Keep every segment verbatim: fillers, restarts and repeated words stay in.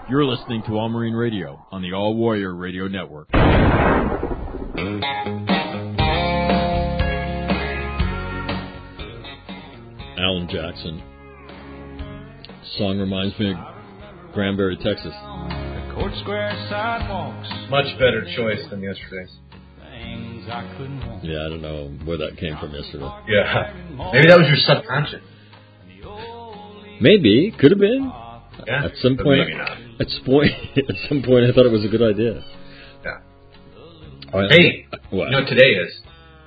You're listening to All Marine Radio on the All Warrior Radio Network. Alan Jackson. Song reminds me of Granbury, Texas. The Court Square sidewalks. Much better choice than yesterday's. Things I couldn't want. Yeah, I don't know where that came from yesterday. Yeah. Maybe that was your subconscious. Maybe. Could have been. Yeah. At some but point, maybe not. At some point, at some point, I thought it was a good idea. Yeah. Right. Hey, what? you know what today is?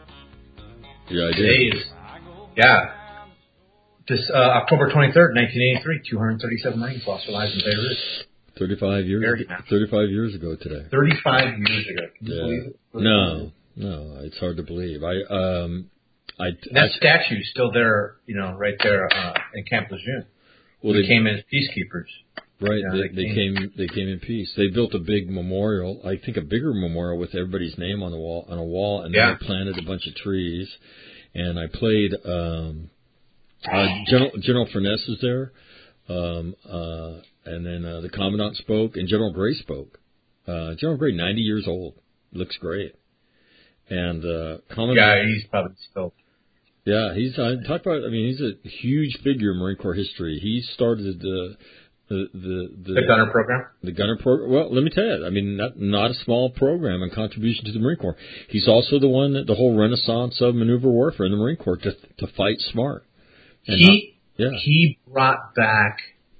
Yeah, I Today did. is, yeah. This uh, October twenty-third, nineteen eighty-three, two hundred thirty-seven Marines lost their lives in Beirut. Thirty-five years. Very ago, nice. Thirty-five years ago today. Thirty-five years ago. Can you Yeah. believe it? No, no, it's hard to believe. I um, I And that statue's still there, you know, right there uh, in Camp Lejeune. well, They they came in as peacekeepers. right. Yeah, they, they they came- came. They came in peace. They built a big memorial. I think a bigger memorial with everybody's name on the wall on a wall, and Yeah. then they planted a bunch of trees. And I played. Um, uh, General General Furness was there, um, uh, and then uh, the commandant spoke, and General Gray spoke. Uh, General Gray, ninety years old, looks great. And uh, commandant. Yeah, he's probably still. Yeah, he's I talk about. I mean, he's a huge figure in Marine Corps history. He started the the the the, The gunner program? the gunner program. Well, let me tell you. I mean, not not a small program and contribution to the Marine Corps. He's also the one that the whole renaissance of maneuver warfare in the Marine Corps to to fight smart. And He not, yeah, he brought back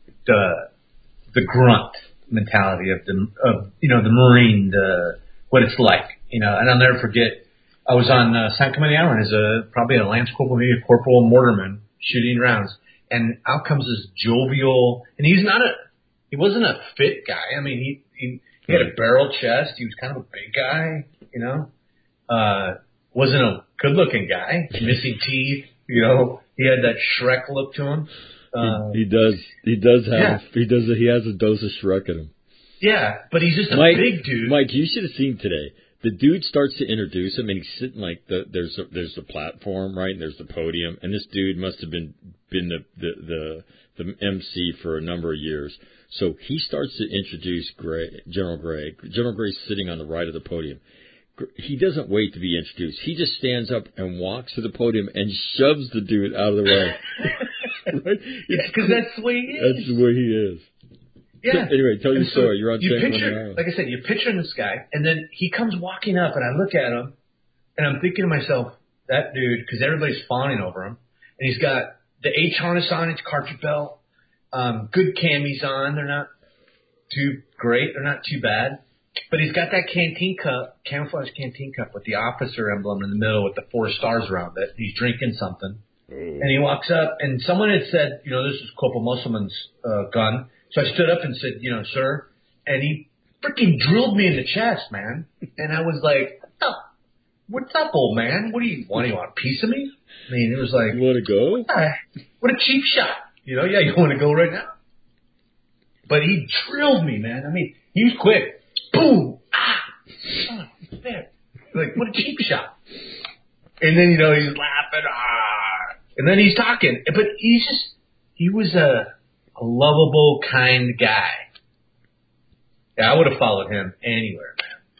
the the grunt mentality of the of you know the Marine, the what it's like, you know. And I'll never forget. I was on uh, San Clemente Island as a probably a lance corporal, maybe a corporal mortarman shooting rounds, and out comes this jovial, and he's not a he wasn't a fit guy. I mean, he he, he had a barrel chest. He was kind of a big guy, you know. Uh, wasn't a good looking guy, missing teeth, you know. He had that Shrek look to him. Uh, he, he does. He does have. yeah. He does. He has a dose of Shrek in him. yeah, but he's just a Mike, big dude. Mike, you should have seen today. The dude starts to introduce him, and he's sitting like the there's a, there's the platform, right, and there's the podium, and this dude must have been been the the the, the M C for a number of years. So he starts to introduce Gray, General Gray. General Gray's sitting on the right of the podium. He doesn't wait to be introduced. He just stands up and walks to the podium and shoves the dude out of the way. Right? Because that's the way he is. That's the way he is. Yeah. So, anyway, tell your And so story. You're on you San Clemente picture, Island. like I said, you're picturing this guy, and then he comes walking up, and I look at him, and I'm thinking to myself, that dude, because everybody's fawning over him, and he's got the H harness on, his cartridge belt, um, good camis on. They're not too great. They're not too bad. But he's got that canteen cup, camouflage canteen cup with the officer emblem in the middle with the four stars around it. He's drinking something. And he walks up, and someone had said, you know, this is Corporal Musselman's uh, gun. So I stood up and said, you know, sir. And he freaking drilled me in the chest, man. And I was like, oh, what's up, old man? What do you want? Do you want a piece of me? I mean, it was like, You want to go? ah, what a cheap shot. You know, yeah, you want to go right now? But he drilled me, man. I mean, he was quick. Boom! Ah! Oh, man. Like, what a cheap shot. And then, you know, he's laughing. Ah! And then he's talking. But he's just, he was a, a lovable, kind guy. Yeah, I would have followed him anywhere,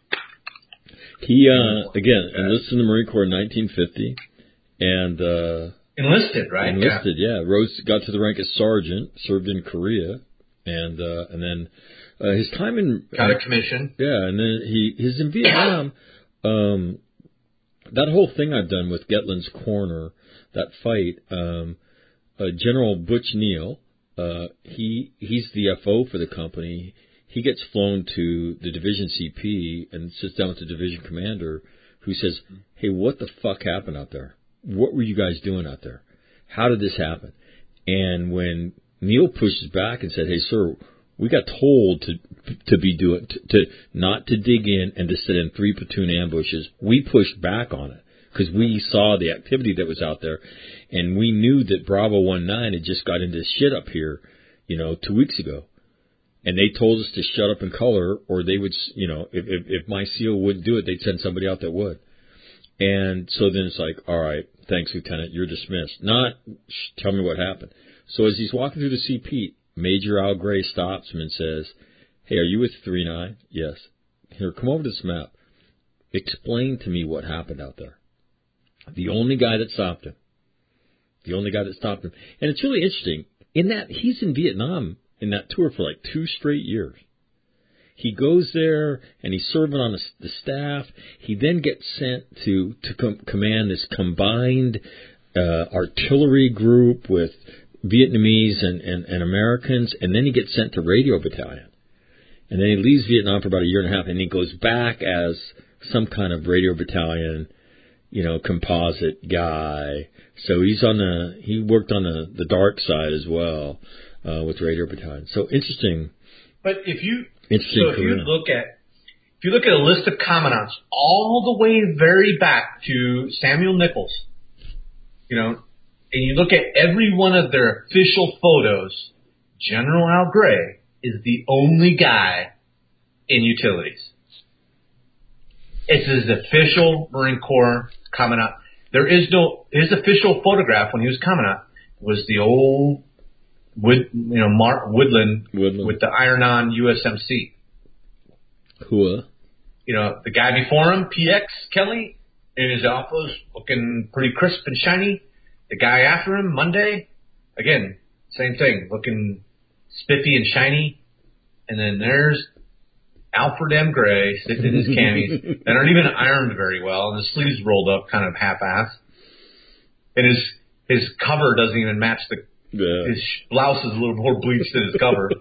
man. He, uh, again, enlisted in the Marine Corps in nineteen fifty. And, uh, Enlisted, right? enlisted, yeah. Rose, got to the rank as sergeant, served in Korea. And, uh, and then, uh, his time in, Got a commission. yeah, and then he, his in Vietnam, um, that whole thing I've done with Getlin's Corner, that fight, um, uh, General Butch Neal, uh, he, he's the F O for the company. He gets flown to the division C P and sits down with the division commander who says, hey, what the fuck happened out there? What were you guys doing out there? How did this happen? And when Neal pushes back and said, hey, sir, we got told to to be doing to, to not to dig in and to sit in three platoon ambushes. We pushed back on it because we saw the activity that was out there, and we knew that Bravo one nine had just got into shit up here, you know, two weeks ago, and they told us to shut up and color, or they would, you know, if if, if my SEAL wouldn't do it, they'd send somebody out that would. And so then it's like, all right, thanks, Lieutenant, you're dismissed. Not, shh, tell me what happened. So as he's walking through the C P, Major Al Gray stops him and says, Hey, are you with three nine? Yes. Here, come over to this map. Explain to me what happened out there. The only guy that stopped him. The only guy that stopped him. And it's really interesting. In that, he's in Vietnam in that tour for like two straight years. He goes there, and he's serving on the, the staff. He then gets sent to, to com- command this combined uh, artillery group with Vietnamese and, and, and Americans, and then he gets sent to radio battalion. And then he leaves Vietnam for about a year and a half, and he goes back as some kind of radio battalion, you know, composite guy. So he's on the, he worked on the, the dark side as well uh, with radio battalion. So interesting. But if you, interesting so if career. you look at, if you look at a list of commandants all the way very back to Samuel Nichols, you know, and you look at every one of their official photos, General Al Gray is the only guy in utilities. It's his official Marine Corps commandant. There is no, his official photograph when he was commandant was the old Wood, you know, Mark Woodland, Woodland with the iron-on U S M C. Cool. You know, the guy before him, P X Kelly, in his office, looking pretty crisp and shiny. The guy after him, Monday, again, same thing, looking spiffy and shiny. And then there's Alfred M. Gray sitting in his camis that aren't even ironed very well, and the sleeves rolled up kind of half-assed. And his his cover doesn't even match the Yeah. His blouse is a little more bleached than his cover.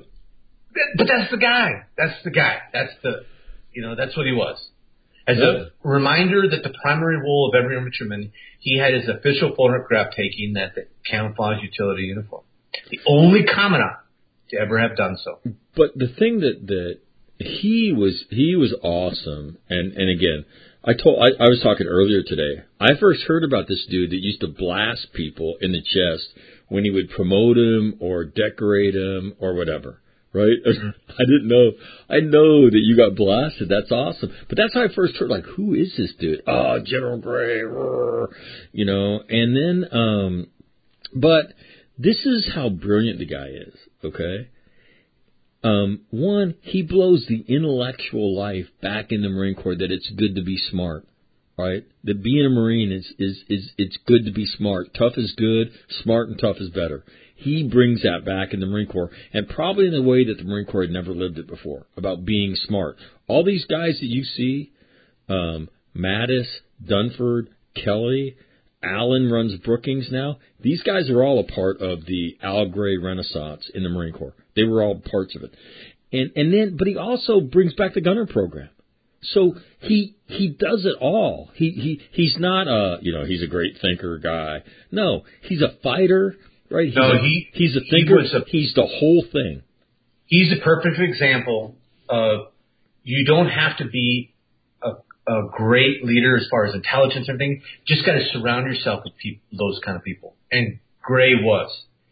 But that's the guy. That's the guy. That's the, you know, that's what he was. As yeah. a reminder that the primary role of every infantryman, he had his official photograph taking that the camouflage utility uniform. The only commandant to ever have done so. But the thing that, that he was, he was awesome. And, and again, I told, I, I was talking earlier today. I first heard about this dude that used to blast people in the chest when he would promote him or decorate him or whatever, right? Mm-hmm. I didn't know. I know that you got blasted. That's awesome. But that's how I first heard, like, who is this dude? Oh, General Gray, roar, you know. And then, um, but this is how brilliant the guy is, okay? Um, one, he blows the intellectual life back in the Marine Corps that it's good to be smart. Right? That being a Marine is, is, is, it's good to be smart. Tough is good, smart and tough is better. He brings that back in the Marine Corps, and probably in a way that the Marine Corps had never lived it before, about being smart. All these guys that you see, um, Mattis, Dunford, Kelly, Allen runs Brookings now, these guys are all a part of the Al Gray Renaissance in the Marine Corps. They were all parts of it. And, and then, but he also brings back the gunner program. So he he does it all. He he he's not a you know he's a great thinker guy. No, he's a fighter, right? He's no, a, he he's a thinker. He a, he's the whole thing. He's a perfect example of you don't have to be a, a great leader as far as intelligence and everything. Just got to surround yourself with people, those kind of people. And Gray was.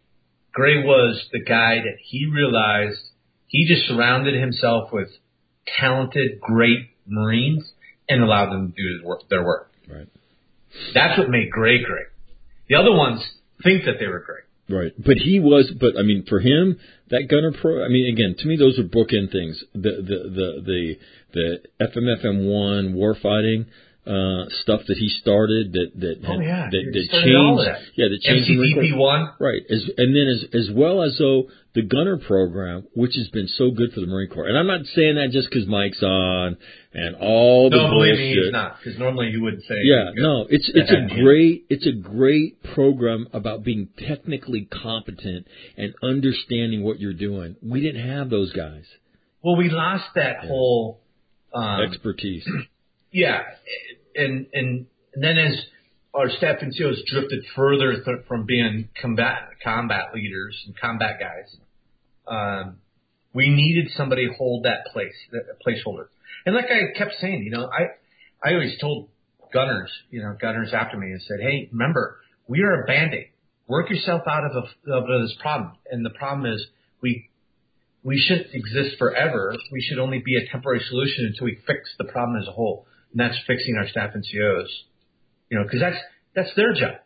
Gray was the guy that he realized he just surrounded himself with talented, great Marines and allowed them to do his work, their work. Right. That's what made Gray great. The other ones think that they were great. Right. But he was, but I mean, for him, that gunner pro, I mean, again, to me, those are bookend things. The, the, the, the, the F M F M one warfighting, uh, stuff that he started that, that, oh, had, yeah. that, that changed, all of that. yeah, that changed M C D P one. Right. As, and then as, as well as though the gunner program, which has been so good for the Marine Corps. And I'm not saying that just because Mike's on and all the no, bullshit. No, believe me, he's not. Because normally you would say. Yeah, no, it's, it's a great, it's a great program about being technically competent and understanding what you're doing. We didn't have those guys. Well, we lost that yeah. whole, um, expertise. Yeah. And, and, and then as our staff N C Os drifted further th- from being combat, combat leaders and combat guys, um, we needed somebody to hold that place, that placeholder. And like I kept saying, you know, I, I always told gunners, you know, gunners after me and said, hey, remember, we are a Band-Aid. Work yourself out of, a, of this problem. And the problem is we, we shouldn't exist forever. We should only be a temporary solution until we fix the problem as a whole. And that's fixing our staff N C Os, you know, because that's, that's their job.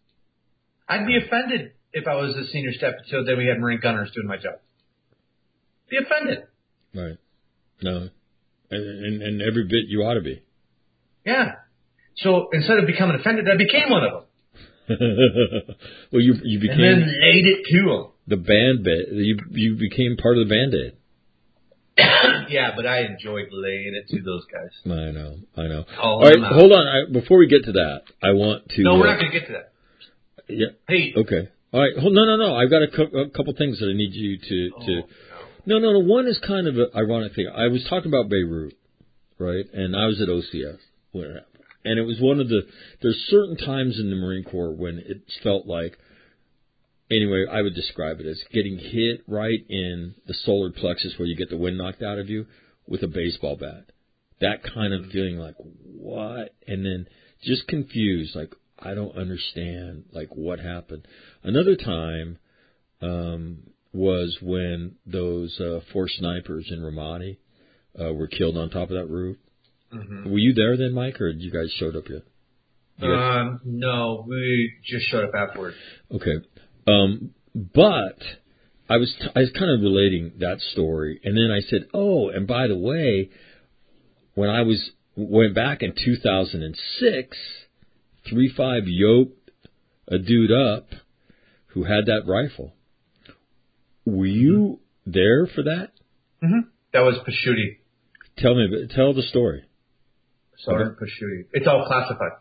I'd be offended if I was a senior staff N C O that we had Marine gunners doing my job. Be offended. Right. No. And, and, and every bit you ought to be. Yeah. So instead of becoming offended, I became one of them. Well, you you became... And then laid it to them. The band-aid. You, you became part of the Band-Aid. Yeah, but I enjoyed laying it to those guys. I know, I know. All All right, hold on. I, before we get to that, I want to... No, we're uh, not going to get to that. Yeah. Hey. Okay. All right. Hold, no, no, no. I've got a, co- a couple things that I need you to... to Oh, no, no, no. One is kind of an ironic thing. I was talking about Beirut, right? And I was at O C S when it happened. And it was one of the... There's certain times in the Marine Corps when it felt like... Anyway, I would describe it as getting hit right in the solar plexus where you get the wind knocked out of you with a baseball bat. That kind of feeling like, what? And then just confused, like, I don't understand, like, what happened. Another time um, was when those uh, four snipers in Ramadi uh, were killed on top of that roof. Mm-hmm. Were you there then, Mike, or did you guys showed up yet? Um, no, we just showed up afterwards. Okay. Um, but I was t- I was kind of relating that story, and then I said, oh, and by the way, when I was went back in two thousand six, three five yoked a dude up who had that rifle. Were you there for that? Mm-hmm. That was Pashuti. Tell me, tell the story. Sergeant Pashuti. It's all classified.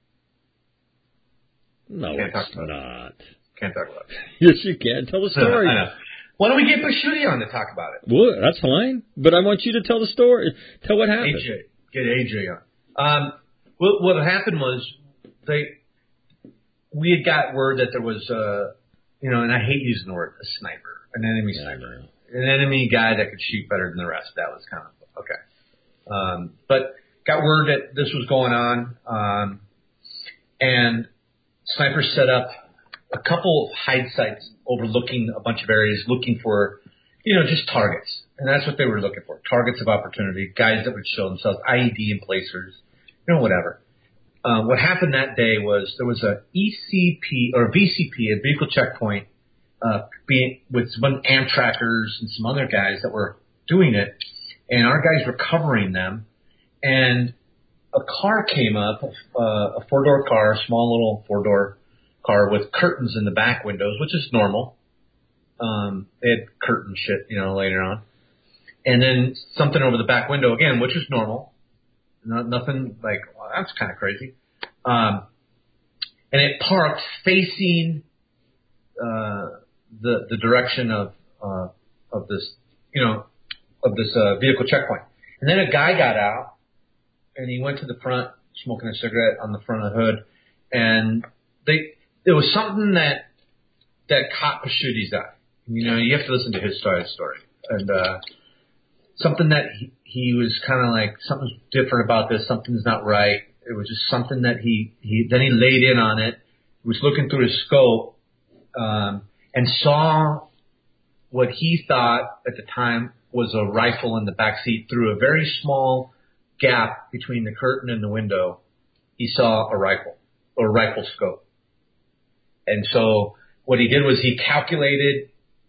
No, Can't it's talk about not. It. Can't talk about it. Yes, you can. Tell the story. I know. Why don't we get Pashuti on to talk about it? Well, that's fine. But I want you to tell the story. Tell what happened. A J. Get A J on. Um, what, what happened was they we had got word that there was, uh, you know, and I hate using the word, a sniper, an enemy Yeah, sniper, an enemy guy that could shoot better than the rest. That was kind of okay. Um, but got word that this was going on, um, and snipers set up a couple of hide sites overlooking a bunch of areas, looking for, you know, just targets. And that's what they were looking for, targets of opportunity, guys that would show themselves, I E D in placers, you know, whatever. Uh, what happened that day was there was a E C P or V C P, a vehicle checkpoint, uh, being with some Amtrackers and some other guys that were doing it, and our guys were covering them, and a car came up, uh, a four-door car, a small little four-door car with curtains in the back windows, which is normal. Um, they had curtain shit, you know, later on. And then something over the back window again, which is normal. No, nothing like, well, that's kind of crazy. Um, and it parked facing, uh, the, the direction of, uh, of this, you know, of this, uh, vehicle checkpoint. And then a guy got out and he went to the front smoking a cigarette on the front of the hood. And they, there was something that, that caught Pashuti's eye. You know, you have to listen to his story, story. And, uh, something that he, he was kind of like, something's different about this, something's not right. It was just something that he, he then he laid in on it, was looking through his scope, um, and saw what he thought at the time was a rifle in the back seat through a very small gap between the curtain and the window. He saw a rifle, or a rifle scope. And so what he did was he calculated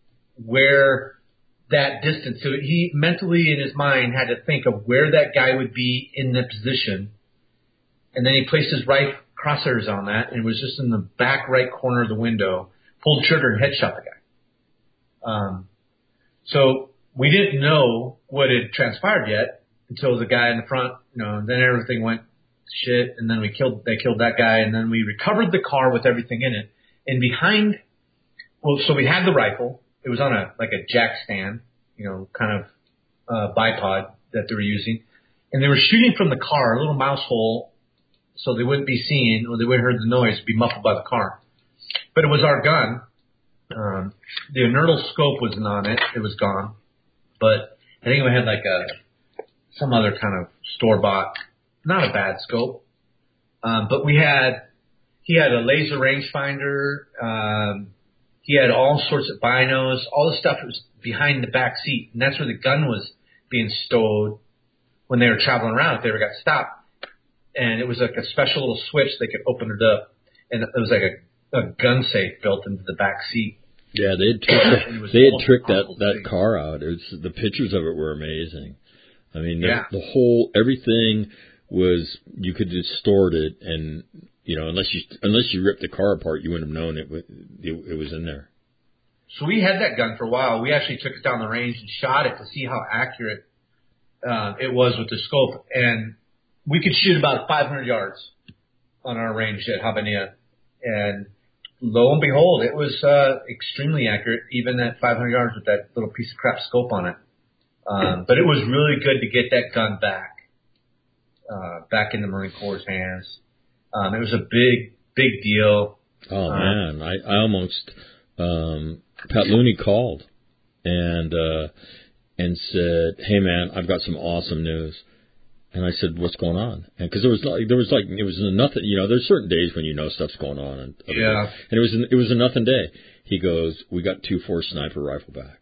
where that distance. So he mentally in his mind had to think of where that guy would be in the position. And then he placed his right crosshairs on that and was just in the back right corner of the window, pulled the trigger and headshot the guy. Um, so we didn't know what had transpired yet until the guy in the front, you know, then everything went shit. And then we killed, they killed that guy. And then we recovered the car with everything in it. And behind, well, so we had the rifle. It was on a, like a jack stand, you know, kind of, uh, bipod that they were using. And they were shooting from the car, a little mouse hole, so they wouldn't be seen or they wouldn't hear the noise, be muffled by the car. But it was our gun. Um, the inertial scope wasn't on it. It was gone. But I think we had like a, some other kind of store-bought, not a bad scope. Um, but we had, he had a laser rangefinder, um, he had all sorts of binos, all the stuff that was behind the back seat. And that's where the gun was being stowed when they were traveling around if they ever got stopped. And it was like a special little switch they could open it up. And it was like a, a gun safe built into the back seat. Yeah, they had tricked, And it was they had almost tricked that, impossible to that see. car out. It was, the pictures of it were amazing. I mean, the, Yeah. the whole, everything was, you could distort it, and, you know, unless you, unless you ripped the car apart, you wouldn't have known it, wa- it, it was in there. So we had that gun for a while. We actually took it down the range and shot it to see how accurate uh, it was with the scope. And we could shoot about five hundred yards on our range at Habanilla. And lo and behold, it was uh, extremely accurate, even at five hundred yards with that little piece of crap scope on it. Um, but it was really good to get that gun back, uh, back in the Marine Corps' hands. Um, it was a big, big deal. Oh Uh, man, I, I almost, um, Pat Looney called and, uh, and said, "Hey man, I've got some awesome news." And I said, "What's going on?" And cause there was like, there was like, it was a nothing, you know, there's certain days when you know stuff's going on. And, other Yeah. days. And it was, an, it was a nothing day. He goes, "We got two four sniper rifle back."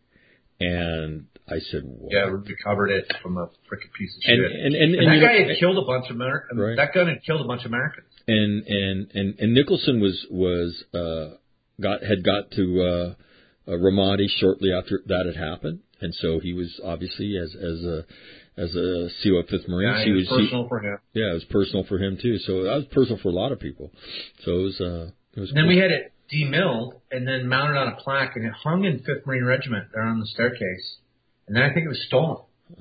And I said, "What?" Yeah, we recovered it from a freaking piece of shit. And, and, and, and, And that you guy know, had killed a bunch of Amer- Right. That gun had killed a bunch of Americans. and, and, and, and Nicholson was, was, uh, got, had got to, uh, uh, Ramadi shortly after that had happened. And so he was obviously as, as a, as a C O fifth Marines, Yeah, he it was was, personal he, for him. yeah, it was personal for him too. So that was personal for a lot of people. So it was, uh, it was And then cool. we had it demilled and then mounted on a plaque, and it hung in fifth Marine Regiment there on the staircase. And then I think it was stolen.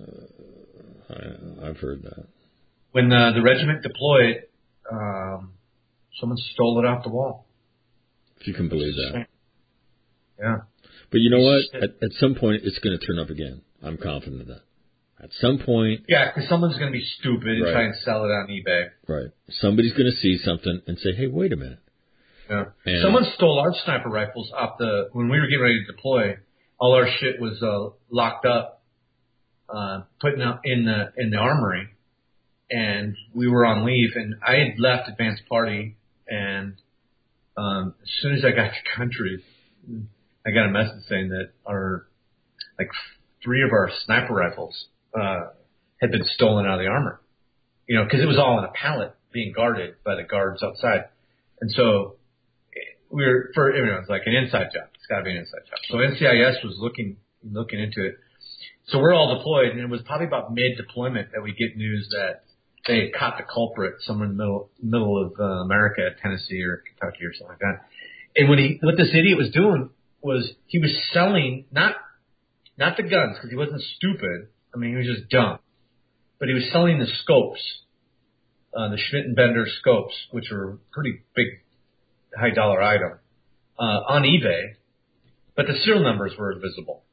Uh, I, I've heard that. When uh, the regiment deployed, um, someone stole it off the wall. If you can believe that. Yeah. But you know what? Shit. At, at some point, it's going to turn up again. I'm confident of that. At some point, Yeah, because someone's going to be stupid and Right. try and sell it on eBay. right, somebody's going to see something and say, "Hey, wait a minute." Yeah. And- Someone stole our sniper rifles off the, when we were getting ready to deploy, all our shit was uh, locked up, uh, putting up in the, in the armory. And we were on leave, and I had left advanced party, and um, as soon as I got to country, I got a message saying that our, like, three of our sniper rifles uh, had been stolen out of the armor. You know, because it was all in a pallet being guarded by the guards outside. And so we were, for everyone's like an inside job. It's got to be an inside job. So N C I S was looking looking into it. So we're all deployed, and it was probably about mid-deployment that we get news that they had caught the culprit somewhere in the middle middle of uh, America, Tennessee or Kentucky or something like that. And what he, what this idiot was doing was he was selling not not the guns, because he wasn't stupid. I mean, he was just dumb. But he was selling the scopes, uh, the Schmidt and Bender scopes, which are a pretty big, high dollar item, uh, on eBay. But the serial numbers were visible.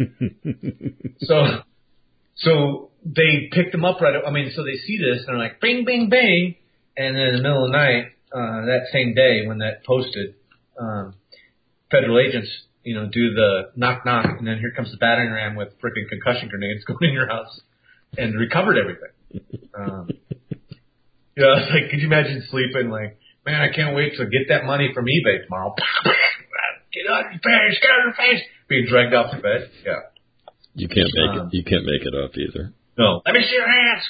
so, so they picked them up right. I mean, so they see this and they're like, bing, bing, bing. And then in the middle of the night, uh, that same day when that posted, um, federal agents, you know, do the knock, knock. And then here comes the battering ram with freaking concussion grenades going in your house and recovered everything. Um, you know, it's like, could you imagine sleeping like, man, I can't wait to get that money from eBay tomorrow. Get out of your face, get out of your face. Being dragged off the bed. Yeah. You can't make Um, it. You can't make it up either. No. Let me see your hands.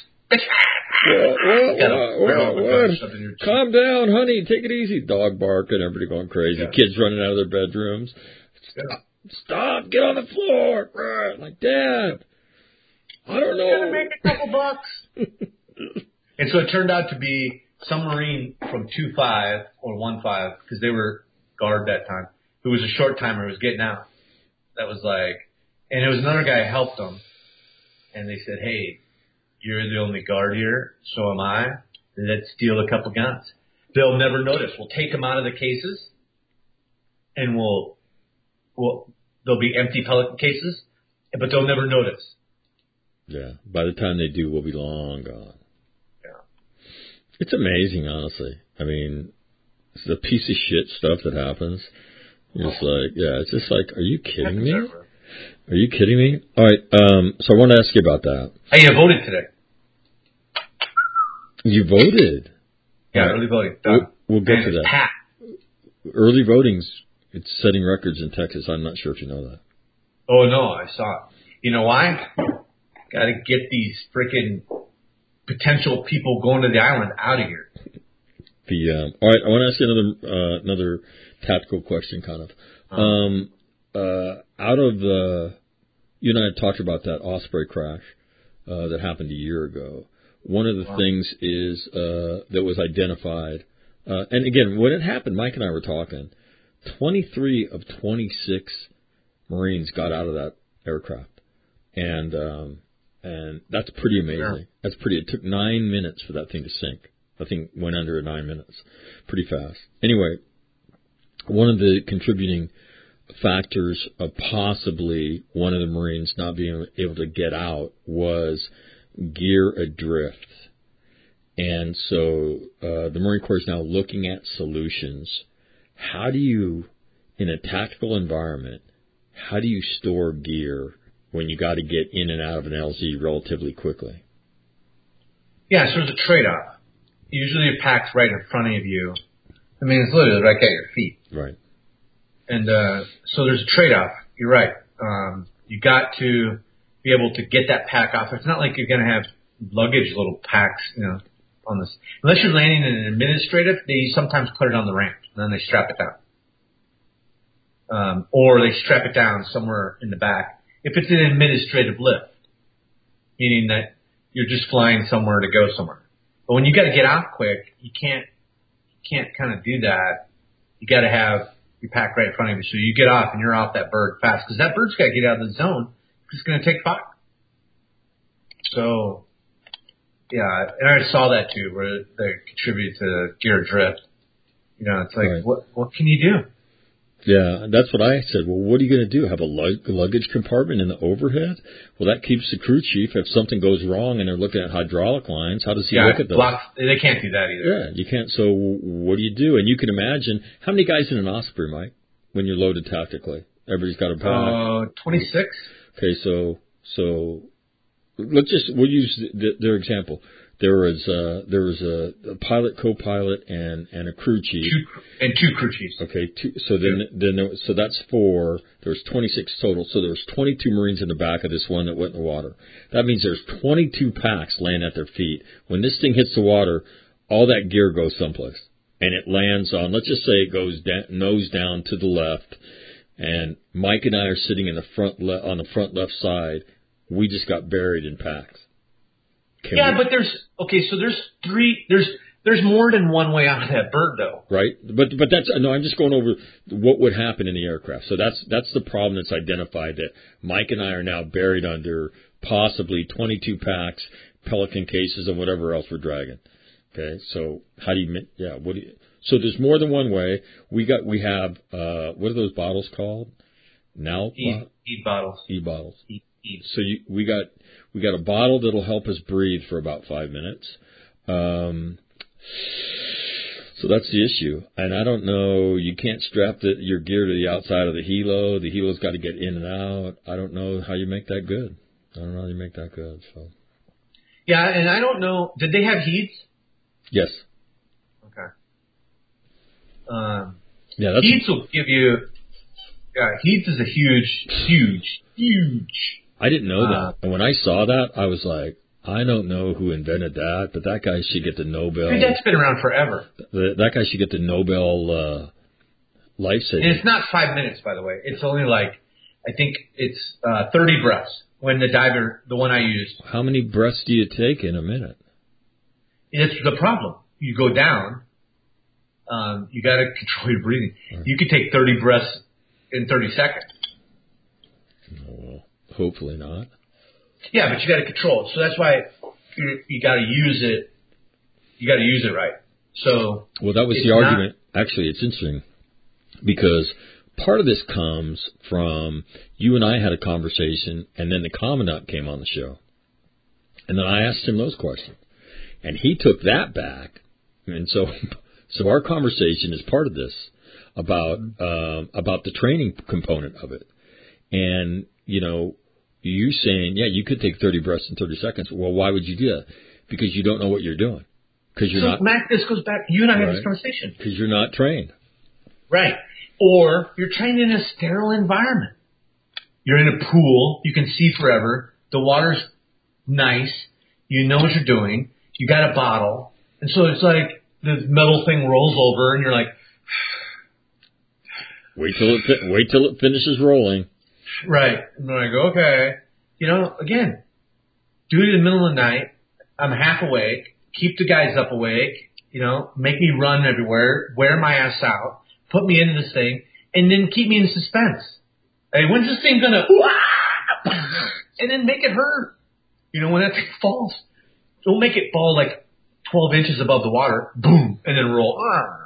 What, Got a what, barrel of a what, gun what? shoved in your cheek. Calm down, honey. Take it easy. Dog barking. Everybody going crazy. Yeah. Kids running out of their bedrooms. Yeah. Stop. Get on the floor. Right. Like, Dad, I don't know. Gonna make a couple bucks. And so it turned out to be some Marine from two five or one five, because they were guard that time, who was a short timer who was getting out. That was like, and it was another guy who helped them. And they said, hey, you're the only guard here, so am I. Let's steal a couple guns. They'll never notice. We'll take them out of the cases, and we'll, we'll, they'll be empty Pelican cases, but they'll never notice. Yeah. By the time they do, we'll be long gone. Yeah. It's amazing, honestly. I mean, it's the piece of shit stuff that happens. You're just like, yeah, it's just like, are you kidding me? Are you kidding me? All right. Um, so I want to ask you about that. Hey, you voted today. You voted. Yeah, Right. early voting. Done. We'll, we'll get And to it's that. Pat. Early voting's it's setting records in Texas. I'm not sure if you know that. Oh, no, I saw it. You know why? Got to get these freaking potential people going to the island out of here. The um, all right. I want to ask you another uh, another tactical question, kind of. Um, uh, out of the, you and I had talked about that Osprey crash uh, that happened a year ago. One of the wow. things is uh, that was identified, uh, and again, when it happened, Mike and I were talking. twenty-three of twenty-six Marines got out of that aircraft, and um, and that's pretty amazing. Yeah. That's pretty. It took nine minutes for that thing to sink. I think went under in nine minutes, pretty fast. Anyway, one of the contributing factors of possibly one of the Marines not being able to get out was gear adrift. And so uh, the Marine Corps is now looking at solutions. How do you, in a tactical environment, how do you store gear when you got to get in and out of an L Z relatively quickly? Yeah, so there's a trade-off. Usually your pack's right in front of you. I mean, it's literally right at your feet. Right. And uh, so there's a trade-off. You're right. Um, you got to be able to get that pack off. It's not like you're going to have luggage little packs, you know, on this. Unless you're landing in an administrative, they sometimes put it on the ramp, and then they strap it down. Um, or they strap it down somewhere in the back. If it's an administrative lift, meaning that you're just flying somewhere to go somewhere. But when you got to get out quick, you can't, you can't kind of do that. You got to have your pack right in front of you. So you get off and you're off that bird fast because that bird's got to get out of the zone. It's going to take fire. So, yeah, and I saw that too, where they contributed to gear drift. You know, it's like, right. what what can you do? Yeah, that's what I said. Well, what are you going to do? Have a lug- luggage compartment in the overhead? Well, that keeps the crew chief. If something goes wrong and they're looking at hydraulic lines, how does he yeah, look at those? Blocks, they can't do that either. Yeah, you can't. So what do you do? And you can imagine, how many guys in an Osprey, Mike, when you're loaded tactically? Everybody's got a pack. Uh, twenty-six. Okay, so so let's just, we'll use the, their example. There was uh, there was a, a pilot, co-pilot, and, and a crew chief. Two, and two crew chiefs. Okay, two, so then yeah. then there was, so that's four. There was twenty-six total. So there was twenty-two Marines in the back of this one that went in the water. That means there's twenty-two packs laying at their feet. When this thing hits the water, all that gear goes someplace, and it lands on. Let's just say it goes down, nose down to the left, and Mike and I are sitting in the front le- on the front left side. We just got buried in packs. Can yeah, we, but there's okay. So there's three. There's there's more than one way out of that bird, though. Right, but but that's no. I'm just going over what would happen in the aircraft. So that's that's the problem that's identified that Mike and I are now buried under possibly twenty-two packs, Pelican cases, and whatever else we're dragging. Okay, so how do you yeah? What do you? So there's more than one way. We got we have uh, what are those bottles called? Now E, e bottles. E bottles. E, e. So you, we got. We got a bottle that'll help us breathe for about five minutes. Um, so that's the issue. And I don't know, you can't strap the, your gear to the outside of the helo. The helo's got to get in and out. I don't know how you make that good. I don't know how you make that good. So. Yeah, and I don't know, did they have heats? Yes. Okay. Um, yeah, that's heats will give you, yeah, heats is a huge, huge, huge. I didn't know uh, that. And when I saw that, I was like, I don't know who invented that, but that guy should get the Nobel. Dude, that's been around forever. The, that guy should get the Nobel uh, life saving. And it's not five minutes, by the way. It's only like, I think it's uh, thirty breaths when the diver, the one I used. How many breaths do you take in a minute? It's the problem. You go down, um, you got to control your breathing. Right. You could take thirty breaths in thirty seconds. Oh, well. Hopefully not. Yeah, but you got to control it. So that's why you, you got to use it. You got to use it right. So well, that was the argument. Not, Actually, it's interesting because part of this comes from you and I had a conversation, and then the commandant came on the show, and then I asked him those questions, and he took that back, and so so our conversation is part of this about um, about the training component of it, and you know. You saying, yeah, you could take thirty breaths in thirty seconds. Well, why would you do that? Because you don't know what you're doing. Because you're so, not. Mac, this goes back. You and I right? had this conversation. Because you're not trained. Right. Or you're trained in a sterile environment. You're in a pool. You can see forever. The water's nice. You know what you're doing. You got a bottle. And so it's like the metal thing rolls over and you're like, Wait till it fi- wait till it finishes rolling. Right. And then I go, okay. You know, again, do it in the middle of the night. I'm half awake. Keep the guys up awake. You know, make me run everywhere. Wear my ass out. Put me into this thing. And then keep me in suspense. Hey, when's this thing gonna... And then make it hurt. You know, when that thing falls. Don't make it fall like twelve inches above the water. Boom. And then roll.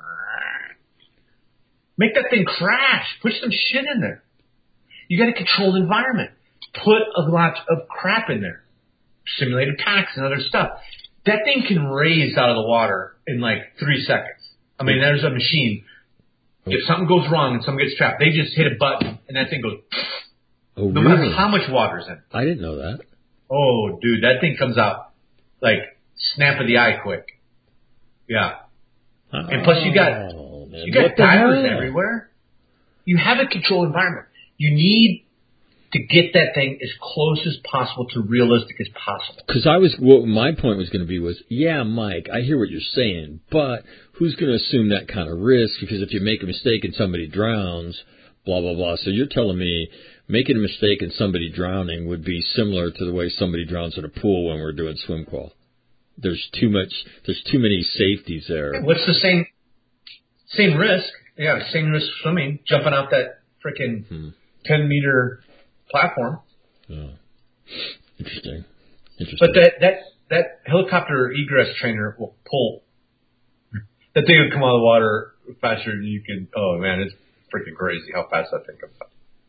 Make that thing crash. Put some shit in there. You got a controlled environment. Put a lot of crap in there. Simulated packs and other stuff. That thing can raise out of the water in like three seconds. I mean, there's a machine. If something goes wrong and someone gets trapped, they just hit a button and that thing goes. Oh, no really? matter how much water's in it. I didn't know that. Oh, dude, that thing comes out like snap of the eye quick. Yeah. Oh, And plus you got man. you got What the divers hell? everywhere. You have a controlled environment. You need to get that thing as close as possible to realistic as possible. Because I was, what my point was going to be was, yeah, Mike, I hear what you're saying, but who's going to assume that kind of risk? Because if you make a mistake and somebody drowns, blah, blah, blah. So you're telling me making a mistake and somebody drowning would be similar to the way somebody drowns in a pool when we're doing swim qual. There's too much, there's too many safeties there. What's the same same risk? Yeah, same risk swimming, jumping off that freaking Hmm. ten meter platform. Oh. Interesting. Interesting. But that that that helicopter egress trainer will pull. That thing would come out of the water faster than you can. Oh man, it's freaking crazy how fast that thing comes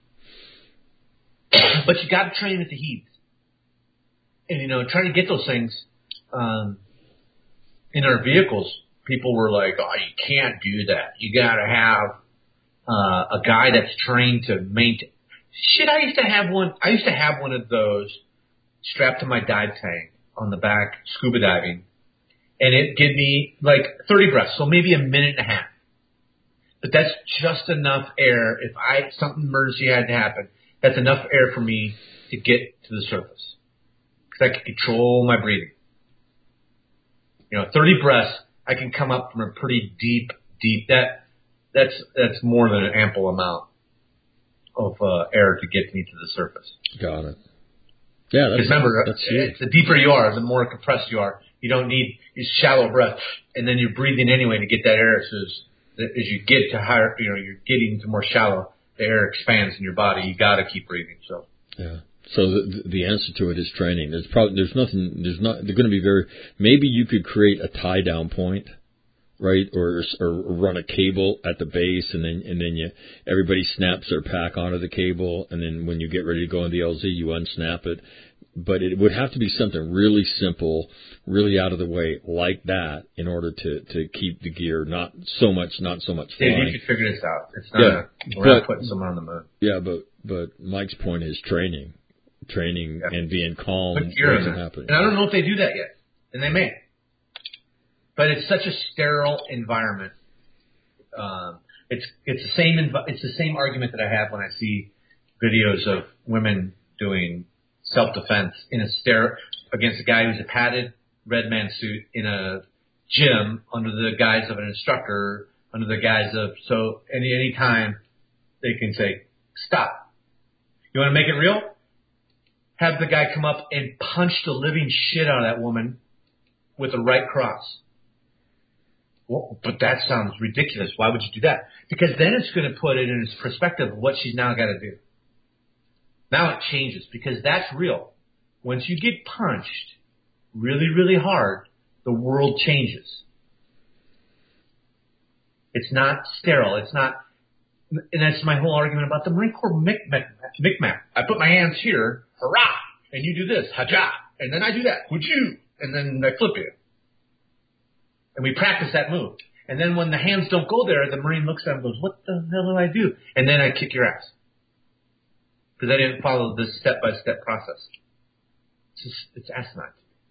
out. But you got to train at the heaves, and you know, trying to get those things um, in our vehicles. People were like, "Oh, you can't do that. You got to have uh, a guy that's trained to maintain." Shit, I used to have one. I used to have one of those strapped to my dive tank on the back, scuba diving, and it gave me like thirty breaths, so maybe a minute and a half. But that's just enough air. If I something emergency had to happen, that's enough air for me to get to the surface because I can control my breathing. You know, thirty breaths, I can come up from a pretty deep, deep. That that's that's more than an ample amount of uh, air to get me to the surface. Got it. Yeah, that's, Because remember, that's huge. the deeper you are, the more compressed you are. You don't need these shallow breath, and then you're breathing anyway to get that air. So as, as you get to higher, you know, you're getting to more shallow, the air expands in your body. You got to keep breathing. So Yeah. So the the answer to it is training. There's probably there's nothing there's not they're going to be very maybe you could create a tie down point, right? Or or run a cable at the base, and then and then you everybody snaps their pack onto the cable, and then when you get ready to go in the L Z, you unsnap it. But it would have to be something really simple, really out of the way, like that, in order to, to keep the gear not so much not so much flying. Dude, you could figure this out. It's not. Yeah, a, we're but- not putting someone on the moon. Yeah, but but Mike's point is training, training Yeah. and being calm. Put gear in What's there. happening? And I don't know if they do that yet, and they may. But it's such a sterile environment. Um, it's it's the same env- it's the same argument that I have when I see videos of women doing self-defense in a stare against a guy who's a padded red man suit in a gym under the guise of an instructor, under the guise of, so any any time they can say, stop. You want to make it real? Have the guy come up and punch the living shit out of that woman with a right cross. Well, but that sounds ridiculous. Why would you do that? Because then it's going to put it in its perspective of what she's now got to do. Now it changes because that's real. Once you get punched really, really hard, the world changes. It's not sterile. It's not, and that's my whole argument about the Marine Corps micmac. I put my hands here, hurrah, and you do this, ha-ja, and then I do that, would you, and then I flip you. And we practice that move. And then when the hands don't go there, the Marine looks at him and goes, what the hell did I do? And then I kick your ass. Because I didn't follow this step-by-step process. It's just, it's asinine.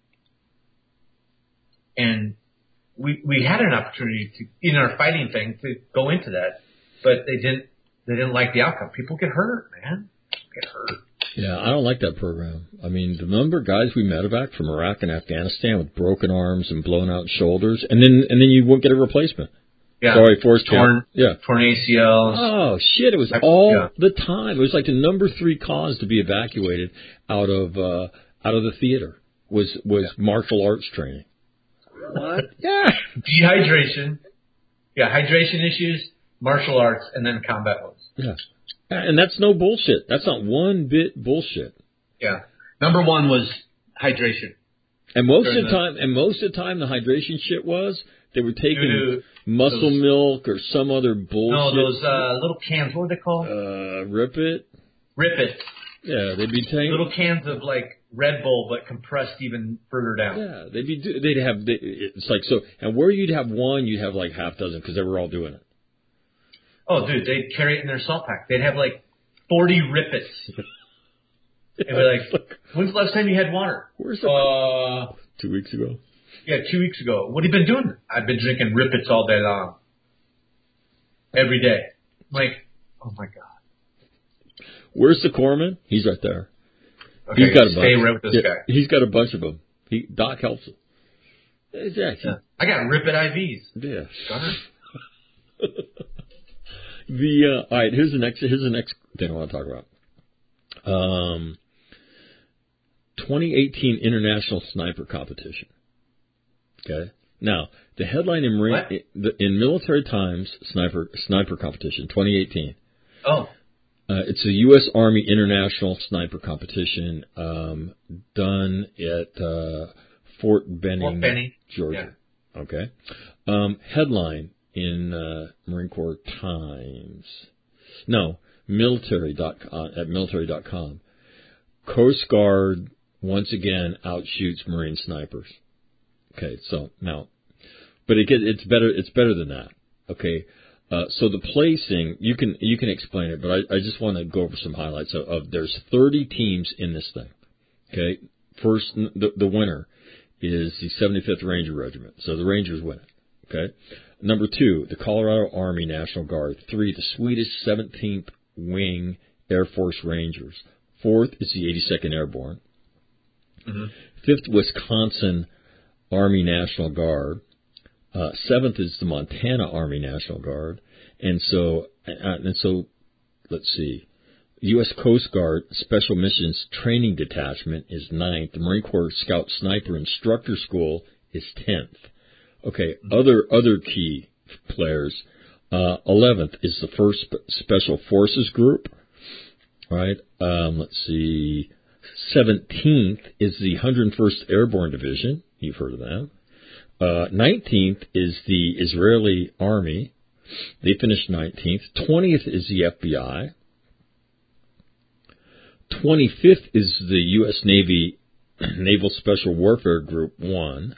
And we we had an opportunity to, in our fighting thing, to go into that, but they didn't they didn't like the outcome. People get hurt, man. Get hurt. Yeah, I don't like that program. I mean, the number of guys we medevac from Iraq and Afghanistan with broken arms and blown out shoulders, and then and then you won't get a replacement. Yeah. Sorry, Forrest torn, Camp. Yeah. torn A C Ls. Oh shit! It was all yeah. the time. It was like the number three cause to be evacuated out of uh, out of the theater was was Yeah. martial arts training. What? Yeah. Dehydration. Yeah, hydration issues, martial arts, and then combat wounds. Yeah. And that's no bullshit. That's not one bit bullshit. Yeah. Number one was hydration. And most During of the the- time, and most of the time, the hydration shit was they were taking Doo-doo. muscle Those- milk or some other No, bullshit. those uh, little cans. What were they called? Uh, rip it. Rip It. Yeah, they'd be taking. Little cans of like Red Bull, but compressed even further down. Yeah, they'd be. do- They'd have. They, it's like so, and where you'd have one, you'd have like half dozen because they were all doing it. Oh, dude, they'd carry it in their salt pack. They'd have like forty Rip It's. They'd be like, "When's the last time you had water?" Where's the? Uh, Two weeks ago. yeah, two weeks ago. What have you been doing? I've been drinking Rip It's all day long. Every day. I'm like, oh my god. Where's the corpsman? He's right there. Okay, He's got a stay bunch. right with this Yeah, guy. He's got a bunch of them. He Doc helps him. Exactly. Yeah. I got Rip It I Vs. Yeah. Gunner. The uh, all right. Here's the next. Here's the next thing I want to talk about. Um, twenty eighteen International Sniper Competition. Okay. Now the headline in Marine What? in, in Military Times Sniper Sniper Competition twenty eighteen. Oh, Uh, it's a U S Army International Sniper Competition um, done at uh, Fort Benning, Fort Benning, Georgia. Okay. Um, headline in uh, Marine Corps Times. No, military dot com, at military dot com. Coast Guard once again outshoots Marine snipers. Okay, so now, but it get, it's better. It's better than that. Okay. Uh, so the placing, you can you can explain it, but I, I just want to go over some highlights of, of there's thirty teams in this thing. Okay, first the, the winner is the seventy-fifth Ranger Regiment, so the Rangers win it. Okay, number two, the Colorado Army National Guard. Three, the Swedish seventeenth Wing Air Force Rangers. Fourth is the eighty-second Airborne. mm-hmm. Fifth, Wisconsin Army National Guard. Uh, seventh is the Montana Army National Guard, and so uh, and so, let's see, U S Coast Guard Special Missions Training Detachment is ninth. The Marine Corps Scout Sniper Instructor School is tenth. Okay, other other key players. Uh, eleventh is the First Spe- Special Forces Group. Right. Um, let's see. seventeenth is the one hundred first Airborne Division. You've heard of that. Uh, nineteenth is the Israeli Army. They finished nineteenth. twentieth is the F B I. twenty-fifth is the U S Navy Naval Special Warfare Group one.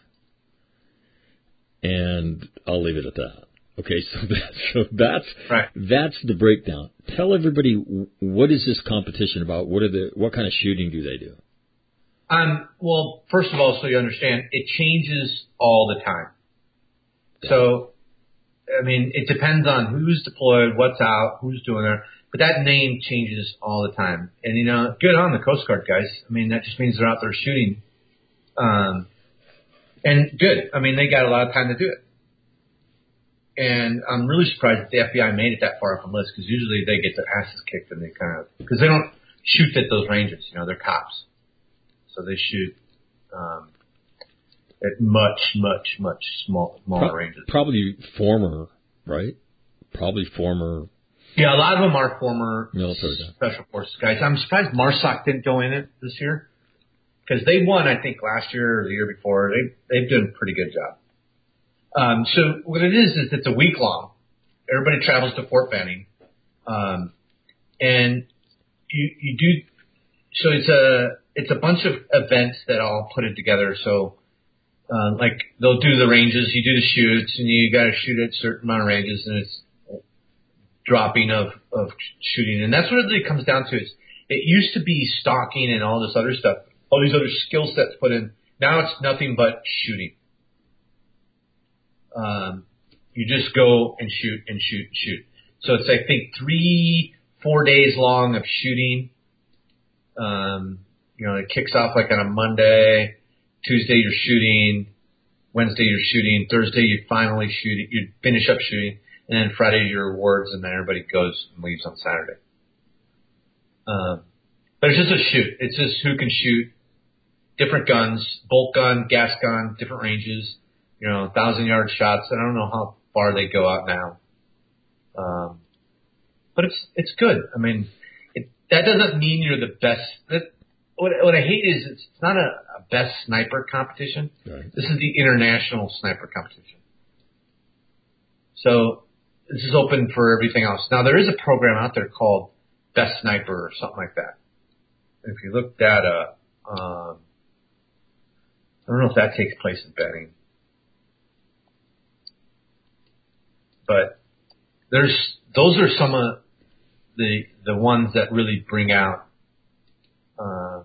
And I'll leave it at that. Okay, so that's, so that's, Right. that's the breakdown. Tell everybody, what is this competition about? What are the, what kind of shooting do they do? Um, well, first of all, so you understand, it changes all the time. So, I mean, it depends on who's deployed, what's out, who's doing it, but that name changes all the time. And, you know, good on the Coast Guard guys. I mean, that just means they're out there shooting. Um, and good. I mean, they got a lot of time to do it. And I'm really surprised that the F B I made it that far up on the list, because usually they get their asses kicked and they kind of, because they don't shoot at those ranges, you know, they're cops. So they shoot um, at much, much, much small, smaller Pro- ranges. Probably former, right? Probably former. Yeah, a lot of them are former Military guys. special forces guys. I'm surprised MARSOC didn't go in it this year, because they won, I think, last year or the year before. They they've done a pretty good job. Um, so what it is is it's a week long. Everybody travels to Fort Benning, um, and you you do. So it's a it's a bunch of events that all put it together. So uh, like they'll do the ranges, you do the shoots, and you got to shoot at a certain amount of ranges, and it's dropping of of shooting, and that's what it really comes down to. Is it used to be stalking and all this other stuff, all these other skill sets put in. Now it's nothing but shooting. Um, you just go and shoot and shoot and shoot. So it's, I think, three, four days long of shooting. Um, you know, it kicks off like on a Monday. Tuesday you're shooting. Wednesday you're shooting. Thursday you finally shoot. You finish up shooting, and then Friday your awards, and then everybody goes and leaves on Saturday. Um, but it's just a shoot. It's just who can shoot different guns, bolt gun, gas gun, different ranges. You know, thousand yard shots. I don't know how far they go out now. Um, but it's it's good. I mean, it, that doesn't mean you're the best. That, what, what I hate is it's not a, a best sniper competition. Right. This is the international sniper competition. So this is open for everything else. Now there is a program out there called Best Sniper or something like that. And if you look that up, um, I don't know if that takes place in betting. But there's those are some of the the ones that really bring out. Um,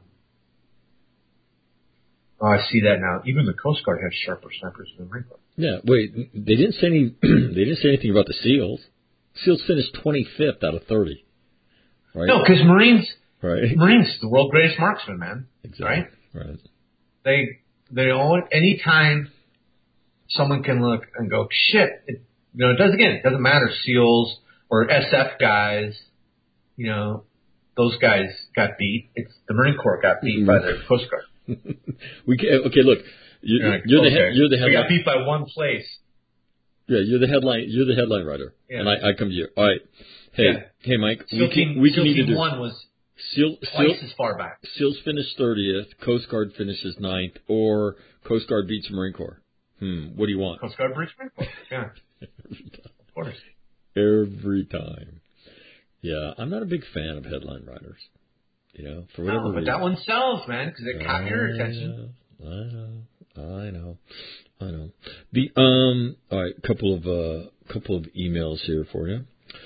oh, I see that now. Even the Coast Guard has sharper snipers than the Marine Corps. Yeah. Wait, they didn't say any. They didn't say anything about the SEALs. SEALs finished twenty-fifth out of thirty. Right. No, because Marines, right. Marines, the world's greatest marksman, man. Exactly. Right. Right. They they all anytime someone can look and go shit. It, You know, it does again. It doesn't matter. SEALs or S F guys. You know, those guys got beat. It's the Marine Corps got beat by the Coast Guard. we can, okay. Look, you, You're, like, you're the okay. head, you're the We got headline. beat by one place. Yeah, you're the headline. You're the headline writer, Yeah. and I, I come to you. All right. Hey, Yeah. hey, Mike. SEAL we team, can we SEAL can either team do one was SEAL, twice SEAL, as far back. SEALs finished thirtieth. Coast Guard finishes ninth, or Coast Guard beats Marine Corps. Hmm. What do you want? Coast Guard beats Marine Corps. Yeah, of course. Every time. Yeah, I'm not a big fan of headline writers. You know, for whatever No, but reason. that one sells, man, because it caught your attention. I know, I know, I know. The um, all right, couple of uh, couple of emails here for you.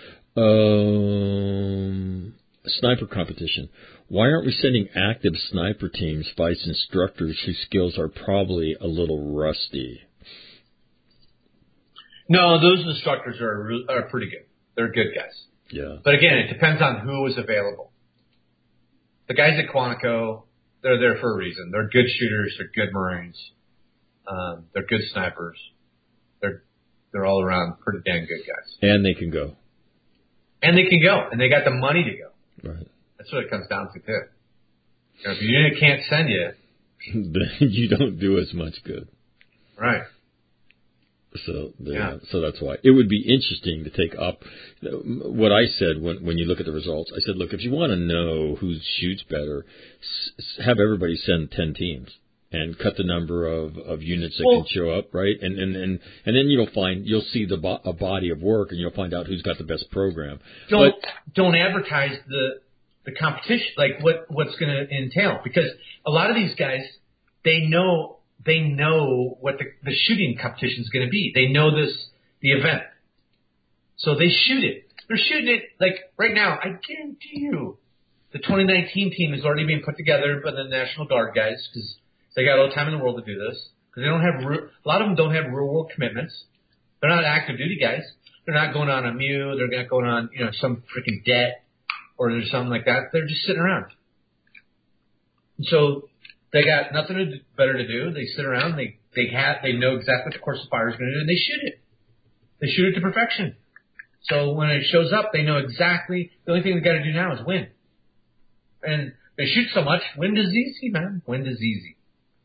Um, sniper competition. Why aren't we sending active sniper teams vice instructors whose skills are probably a little rusty? No, those instructors are re- are pretty good. They're good guys. Yeah. But again, it depends on who is available. The guys at Quantico, they're there for a reason. They're good shooters. They're good Marines. Um, they're good snipers. They're they're all around pretty damn good guys. And they can go. And they can go. And they got the money to go. Right. That's what it comes down to, too. You know, if your unit can't send you, Then you don't do as much good. right. So, the, Yeah. so that's why it would be interesting to take up what I said when when you look at the results. I said, look, if you want to know who shoots better, s- have everybody send ten teams and cut the number of, of units that Well, can show up, right? And and and and then you'll find you'll see the bo- a body of work, and you'll find out who's got the best program. Don't But, don't advertise the the competition, like what what's going to entail, because a lot of these guys, they know. They know what the, the shooting competition is going to be. They know this, the event. So they shoot it. They're shooting it, like, right now, I guarantee you, the twenty nineteen team is already being put together by the National Guard guys, because they got all the time in the world to do this. Because they don't have, re- a lot of them don't have real world commitments. They're not active duty guys. They're not going on a M U. They're not going on, you know, some freaking debt or there's something like that. They're just sitting around. And so, they got nothing to do, better to do. They sit around. They they have they know exactly what the course of fire is going to do, and they shoot it. They shoot it to perfection. So when it shows up, they know exactly. The only thing they got to do now is win. And they shoot so much. Wind is easy, man. Wind is easy.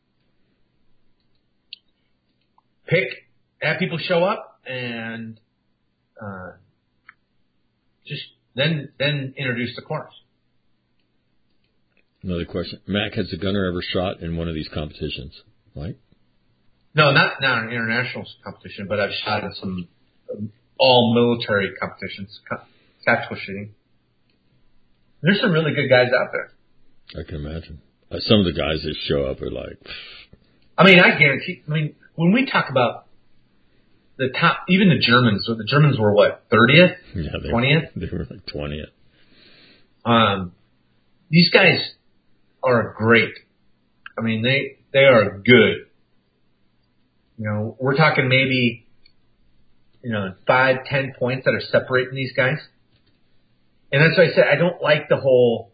Pick, have people show up, and uh, just then then introduce the course. another question. Mac, has the gunner ever shot in one of these competitions? Right? No, not not an international competition, but I've shot in some um, all military competitions, co- tactical shooting. There's some really good guys out there. I can imagine. Uh, some of the guys that show up are like, I mean, I guarantee. I mean, when we talk about the top, even the Germans. So the Germans were what, thirtieth, yeah, they, twentieth? They were like twentieth. Um, these guys are great. I mean, they they are good. You know, we're talking maybe, you know, five, ten points that are separating these guys. And that's why I said I don't like the whole.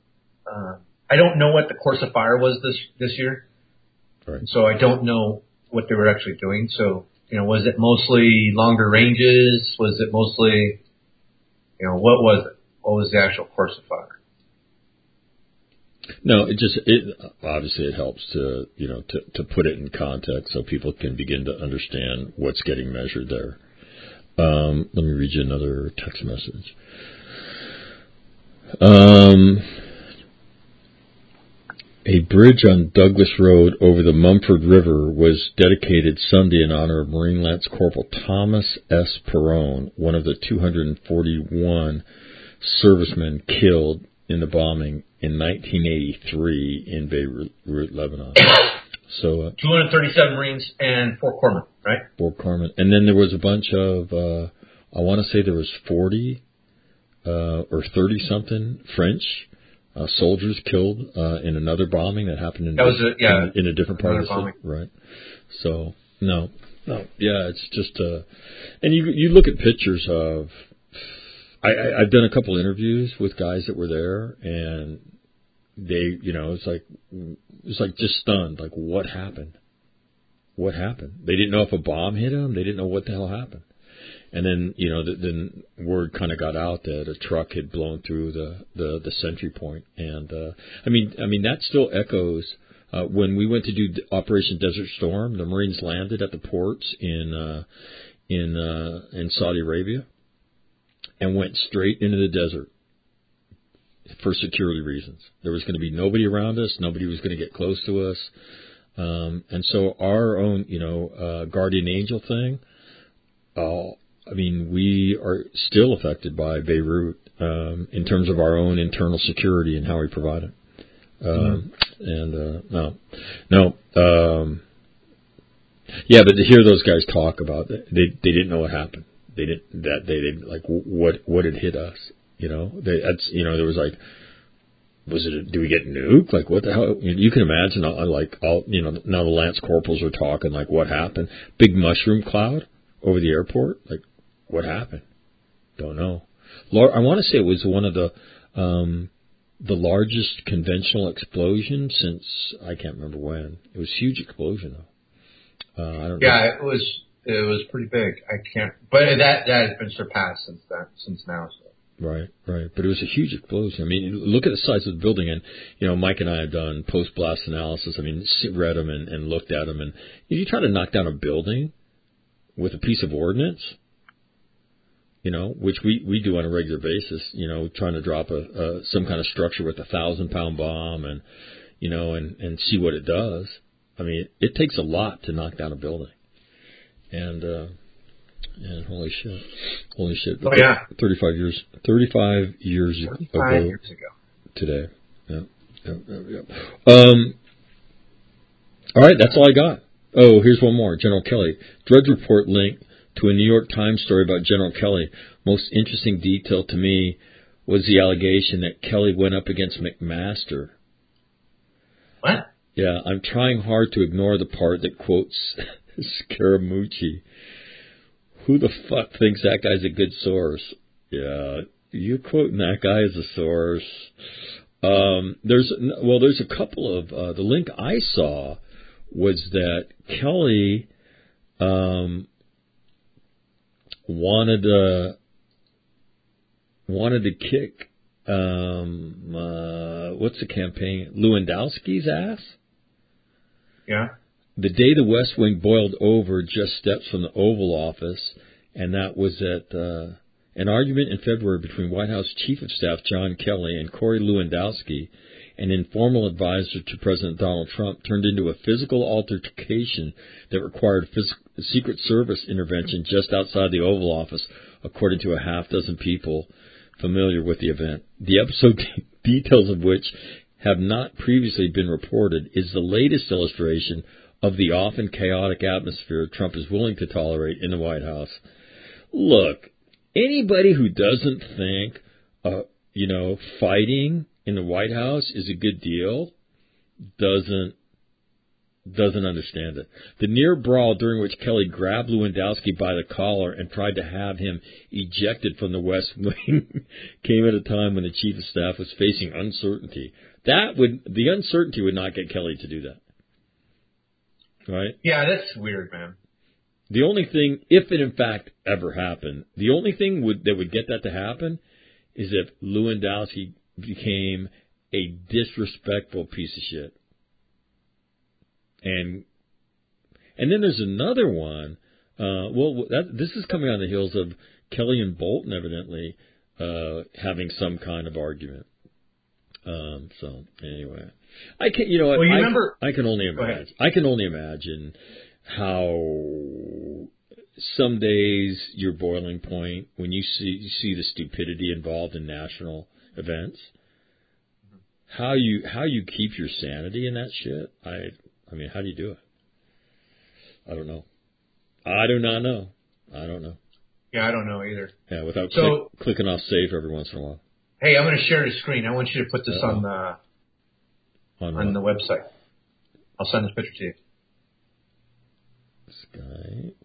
Uh, I don't know what the course of fire was this this year, Right. so I don't know what they were actually doing. So, you know, was it mostly longer ranges? Was it mostly, you know, what was it? What was the actual course of fire? No, it just it obviously it helps to you know to to put it in context so people can begin to understand what's getting measured there. Um, let me read you another text message. Um, a bridge on Douglas Road over the Mumford River was dedicated Sunday in honor of Marine Lance Corporal Thomas S. Perrone, one of the two hundred forty-one servicemen killed in the bombing in nineteen eighty-three in Beirut, Lebanon. So uh, two hundred thirty-seven Marines and Fort Corman, right? Fort Corman, and then there was a bunch of uh, I want to say there was forty uh, or thirty something French uh, soldiers killed uh, in another bombing that happened in that was a, yeah, in, in a different part of the bombing. city, right? So no, no, yeah, it's just uh, and you you look at pictures of. I, I, I've done a couple interviews with guys that were there, and they, you know, it's like it's like just stunned, like what happened? What happened? They didn't know if a bomb hit them. They didn't know what the hell happened. And then, you know, the, then word kind of got out that a truck had blown through the the, the sentry point, and uh, I mean, I mean that still echoes. Uh, when we went to do Operation Desert Storm, the Marines landed at the ports in uh, in uh, in Saudi Arabia. And went straight into the desert for security reasons. There was going to be nobody around us. Nobody was going to get close to us. Um, and so our own, you know, uh, guardian angel thing, uh, I mean, we are still affected by Beirut um, in terms of our own internal security and how we provide it. Um, mm-hmm. And uh, no, no. Um, yeah, but to hear those guys talk about it, they they didn't know what happened. They didn't that they didn't like what what had hit us, you know. They, that's you know there was like, was it a, do we get nuked? Like what the hell? You can imagine uh, like all you know now the Lance Corporals are talking like what happened? Big mushroom cloud over the airport. Like what happened? Don't know. I want to say it was one of the um, the largest conventional explosions since I can't remember when. It was a huge explosion though. Uh, I don't yeah, know. it was. It was pretty big. I can't, but that that has been surpassed since that since now. So. Right, right. But it was a huge explosion. I mean, look at the size of the building, and you know, Mike and I have done post blast analysis. I mean, read them and, and looked at them, and if you try to knock down a building with a piece of ordnance, you know, which we, we do on a regular basis, you know, trying to drop a, a some kind of structure with a thousand pound bomb, and you know, and and see what it does. I mean, it, it takes a lot to knock down a building. And, uh, and holy shit, holy shit. Oh, yeah. thirty-five years, thirty-five years thirty-five ago, years ago today. Yeah. Yeah, yeah, yeah. Um, all right. That's all I got. Oh, here's one more. General Kelly. Drudge Report link to a New York Times story about General Kelly. Most interesting detail to me was the allegation that Kelly went up against McMaster. What? Yeah. I'm trying hard to ignore the part that quotes Scaramucci. Who the fuck thinks that guy's a good source? Yeah, you quoting that guy as a source. Um, there's well, there's a couple of uh, the link I saw was that Kelly um, wanted to wanted to kick um, uh, what's the campaign Lewandowski's ass. Yeah. The day the West Wing boiled over, just steps from the Oval Office, and that was at uh, an argument in February between White House Chief of Staff John Kelly and Corey Lewandowski, an informal advisor to President Donald Trump, turned into a physical altercation that required phys- Secret Service intervention just outside the Oval Office, according to a half dozen people familiar with the event. The episode details of which have not previously been reported is the latest illustration of the often chaotic atmosphere Trump is willing to tolerate in the White House. Look, anybody who doesn't think, uh, you know, fighting in the White House is a good deal doesn't doesn't understand it. The near brawl during which Kelly grabbed Lewandowski by the collar and tried to have him ejected from the West Wing came at a time when the Chief of Staff was facing uncertainty. That would the uncertainty would not get Kelly to do that. right? Yeah, that's weird, man. The only thing, if it in fact ever happened, the only thing would, that would get that to happen is if Lewandowski became a disrespectful piece of shit. And and then there's another one. Uh, well, that, this is coming on the heels of Kelly and Bolton evidently uh, having some kind of argument. Um, so anyway, I can you know well, you I, remember, I can only imagine. I can only imagine how some days your boiling point when you see you see the stupidity involved in national events. How you how you keep your sanity in that shit? I I mean, how do you do it? I don't know. I do not know. I don't know. Yeah, I don't know either. Yeah, without so, click, clicking off save every once in a while. Hey, I'm going to share the screen. I want you to put this Uh-oh. on the on, on the website. I'll send this picture to you. Skype.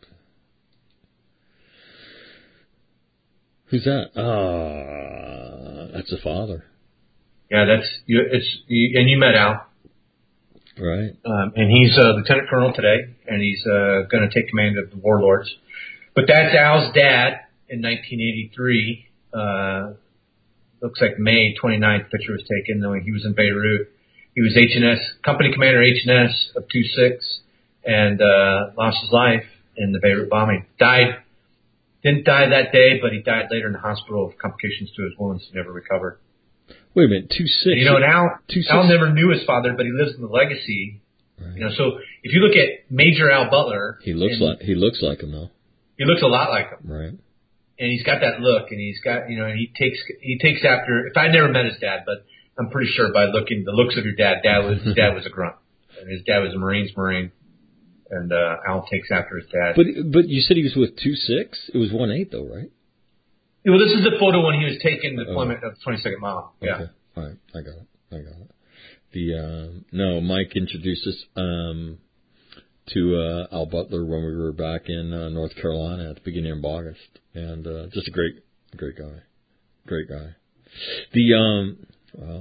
Who's that? Ah, that's a father. Yeah, that's you. It's you, and you met Al. Right. Um, and he's a lieutenant colonel today, and he's uh, going to take command of the warlords. But that's Al's dad in nineteen eighty-three. Uh, looks like May twenty-ninth picture was taken when he was in Beirut. He was H and S, company commander H and S of two six, and uh, lost his life in the Beirut bombing. Died, didn't die that day, but he died later in the hospital of complications to his wounds. Never recovered. Wait a minute, two six. And, you know, and Al, two, Al never knew his father, but he lives in the legacy. Right. You know, so if you look at Major Al Butler, he looks like he looks like him though. He looks a lot like him, right? And he's got that look, and he's got you know, and he takes he takes after. If I never met his dad, but I'm pretty sure by looking the looks of your dad, dad was his dad was a grunt, and his dad was a Marines Marine, and uh, Al takes after his dad. But but you said he was with two six. It was one eight though, right? Yeah, well, this is the photo when he was taking the deployment oh. of the twenty-second Mile. Yeah. Okay. All right, I got it. I got it. The um, no, Mike introduced us um, to uh, Al Butler when we were back in uh, North Carolina at the beginning of August, and uh, just a great, great guy, great guy. The um, well,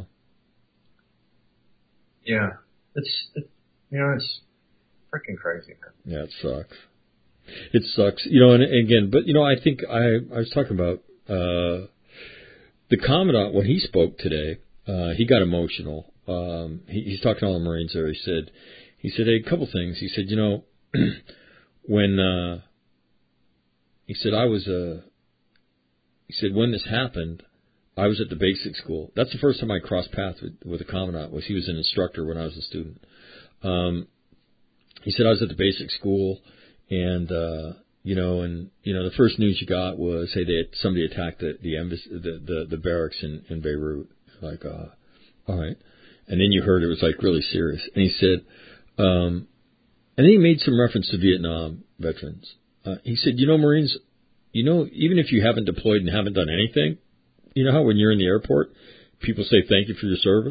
yeah, it's it, you know it's freaking crazy, man. Yeah, it sucks. It sucks, you know. And, and again, but you know, I think I I was talking about uh, the commandant when he spoke today. Uh, he got emotional. Um, he, he's talking to all the Marines there. He said, he said hey, a couple things. He said, you know, when uh, he said I was uh, he said when this happened, I was at the basic school. That's the first time I crossed paths with, with a commandant. Was he was an instructor when I was a student. Um, he said I was at the basic school, and uh, you know, and you know, the first news you got was hey, they had, somebody attacked the the embassy, the, the the barracks in, in Beirut. Like, uh, all right. And then you heard it was like really serious. And he said, um, and then he made some reference to Vietnam veterans. Uh, he said, you know, Marines, you know, even if you haven't deployed and haven't done anything, you know how when you're in the airport, people say thank you for your service?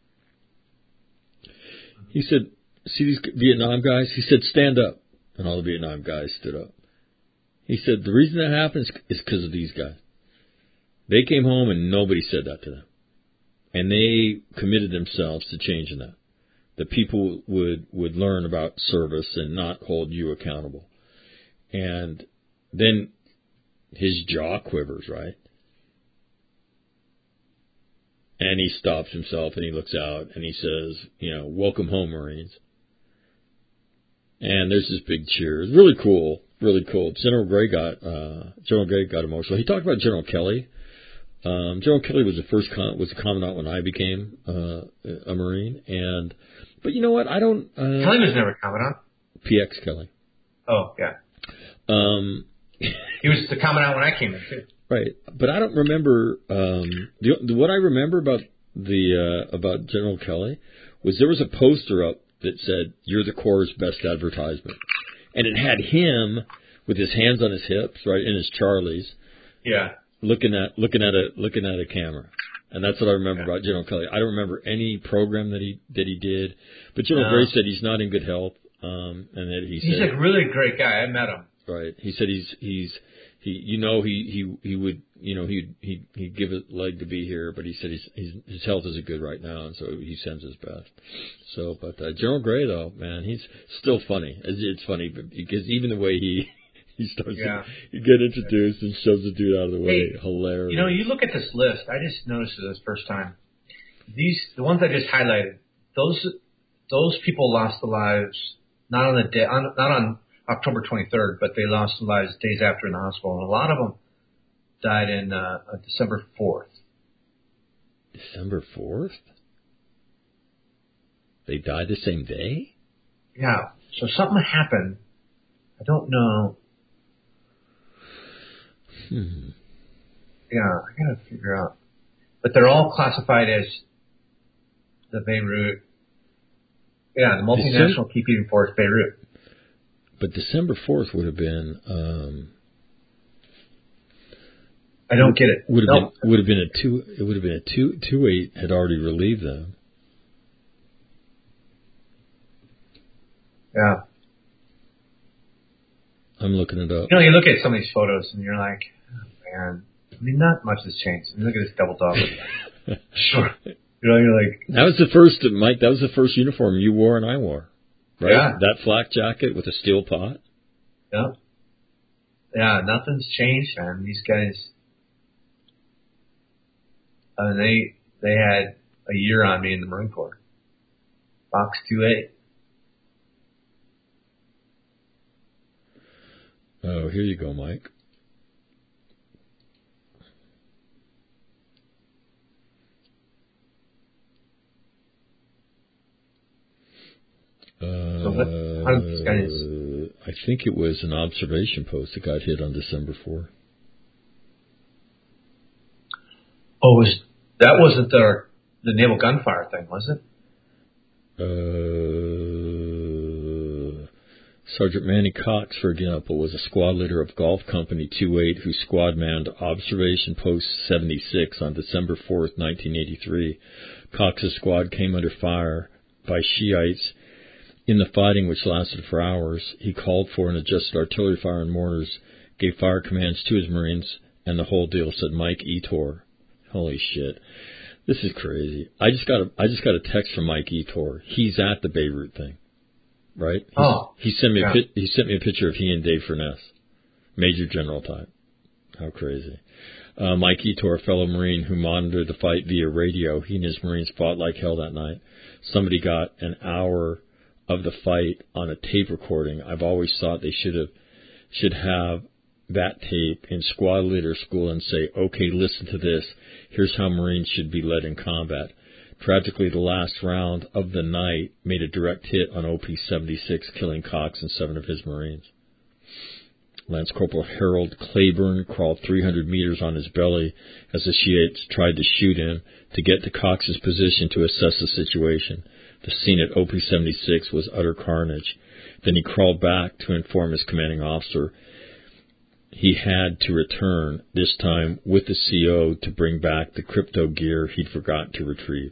He said, see these Vietnam guys? He said, stand up. And all the Vietnam guys stood up. He said, the reason that happens is because of these guys. They came home and nobody said that to them. And they committed themselves to changing that. That people would, would learn about service and not hold you accountable. And then his jaw quivers, right? And he stops himself and he looks out and he says, you know, welcome home, Marines. And there's this big cheer. It's really cool, really cool. General Gray got, uh, General Gray got emotional. He talked about General Kelly. Um, General Kelly was the first con- was a commandant when I became uh, a Marine, and but you know what? I don't. Uh, Kelly was never a commandant. P X Kelly. Oh yeah. Um, he was the commandant when I came in too. Right, but I don't remember. Um, the, the, what I remember about the uh, about General Kelly was there was a poster up that said "You're the Corps' best advertisement," and it had him with his hands on his hips, right, in his Charlies. Yeah. Looking at looking at a looking at a camera, and that's what I remember yeah. about General Kelly. I don't remember any program that he that he did, but General no. Gray said he's not in good health, um, and that he he's said, a really great guy. I met him. Right, he said he's he's he you know he he he would you know he he he'd give a leg to be here, but he said he's, he's his health isn't good right now, and so he sends his best. So, but uh, General Gray, though, man, he's still funny. It's, it's funny because even the way he he starts yeah. to he get introduced and shoves the dude out of the way, hey, hilarious. You know, you look at this list. I just noticed it this first time. These the ones I just highlighted. Those those people lost their lives not on the day, on, not on October twenty-third, but they lost their lives days after in the hospital, and a lot of them died in uh, December fourth. December fourth? They died the same day? Yeah. So something happened. I don't know. Hmm. Yeah, I gotta figure out. But they're all classified as the Beirut. Yeah, the multinational December, keeping force Beirut. But December fourth would have been. Um, I don't get it. Would have nope. been would have been a two. It would have been a two two eight had already relieved them. Yeah. I'm looking it up. You know, you look at some of these photos and you're like, oh, man, I mean, not much has changed. I mean, look at this double dog. Sure. You know, you're like. That was the first, Mike, that was the first uniform you wore and I wore. Right? Yeah. That flak jacket with a steel pot. Yeah. Yeah, nothing's changed, man. These guys, uh, they, they had a year on me in the Marine Corps. Box two eight. Oh, here you go, Mike. Uh, so what, how did these guys? I think it was an observation post that got hit on December fourth. Oh, was that wasn't the the naval gunfire thing, was it? Uh, Sergeant Manny Cox, for example, was a squad leader of Golf Company two eight who squad manned Observation Post seventy-six on December fourth, nineteen eighty-three. Cox's squad came under fire by Shiites. In the fighting, which lasted for hours, he called for and adjusted artillery fire and mortars, gave fire commands to his Marines, and the whole deal, said Mike Etor. Holy shit. This is crazy. I just got a, I just got a text from Mike Etor. He's at the Beirut thing. Right? He's, oh. He sent me yeah. a pi- he sent me a picture of he and Dave Furness. Major General type. How crazy. Uh, Mike Etor, a fellow Marine who monitored the fight via radio. He and his Marines fought like hell that night. Somebody got an hour of the fight on a tape recording. I've always thought they should have should have that tape in squad leader school and say, okay, listen to this. Here's how Marines should be led in combat. Tragically, the last round of the night made a direct hit on O P seventy-six, killing Cox and seven of his Marines. Lance Corporal Harold Claiborne crawled three hundred meters on his belly as the Shiites tried to shoot him to get to Cox's position to assess the situation. The scene at O P seventy-six was utter carnage. Then he crawled back to inform his commanding officer he had to return, this time with the C O, to bring back the crypto gear he'd forgotten to retrieve.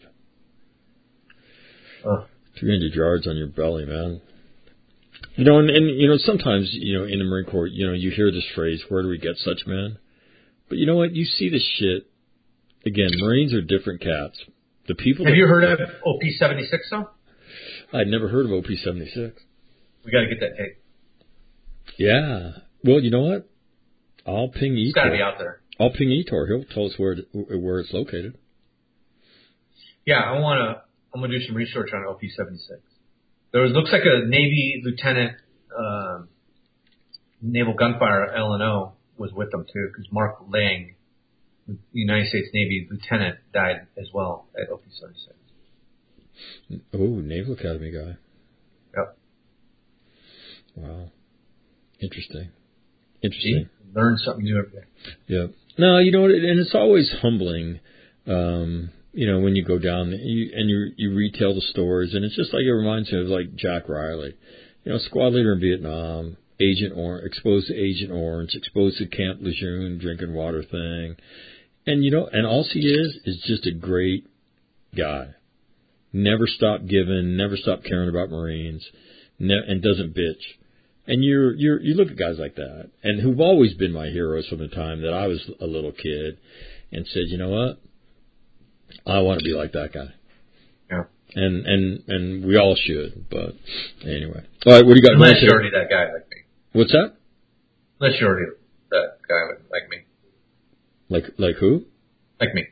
Oh. three hundred yards on your belly, man. You know, and, and, you know, sometimes, you know, in the Marine Corps, you know, you hear this phrase, where do we get such men? But you know what? You see this shit. Again, Marines are different cats. The people. Have that, you heard of O P seventy-six, though? I'd never heard of O P seventy-six. We got to get that tape. Yeah. Well, you know what? I'll ping Etor. It's got to be out there. I'll ping Etor. He'll tell us where it, where it's located. Yeah, I want to. I'm gonna do some research on O P seventy-six. There was looks like a Navy lieutenant, uh, naval gunfire L and O was with them too, because Mark Lang, the United States Navy lieutenant, died as well at O P seventy-six. Oh, Naval Academy guy. Yep. Wow. Interesting. Interesting. See? Learn something new every day. Yeah. No, you know what? And it's always humbling, um, you know, when you go down and you, and you you retell the stories, and it's just like it reminds me of like Jack Riley, you know, squad leader in Vietnam, Agent Orange, exposed to Agent Orange, exposed to Camp Lejeune drinking water thing, and you know, and all he is is just a great guy. Never stopped giving, never stopped caring about Marines, ne- and doesn't bitch. And you you you look at guys like that, and who've always been my heroes from the time that I was a little kid, and said, you know what, I want to be like that guy. Yeah. and and and we all should. But anyway, all right. What do you got? Unless you're already that guy like me. What's that? Unless you're already that guy like me. Like like who? Like me.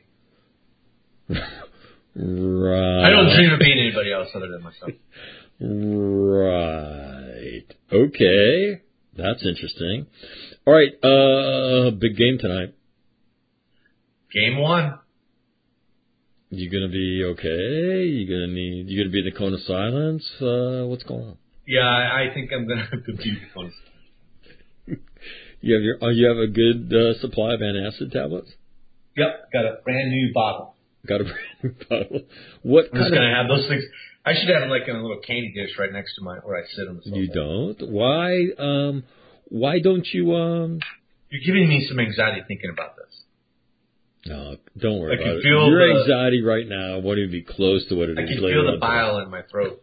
Right. I don't dream of being anybody else other than myself. Right. Okay. That's interesting. All right. Uh, big game tonight. Game one. You gonna be okay? You gonna need? You gonna be in the cone of silence? Uh, what's going on? Yeah, I, I think I'm gonna have to be the cone. You have your. Oh, you have a good uh, supply of antacid tablets. Yep, got a brand new bottle. Got a brand new bottle. What I'm kind just of? gonna have those things. I should have them like in a little candy dish right next to my where I sit on the sofa. You don't? Why? Um, why don't you? Um. You're giving me some anxiety thinking about this. No, don't worry I about can it. feel Your the, anxiety right now won't even be close to what it I is can later feel the on. bile in my throat.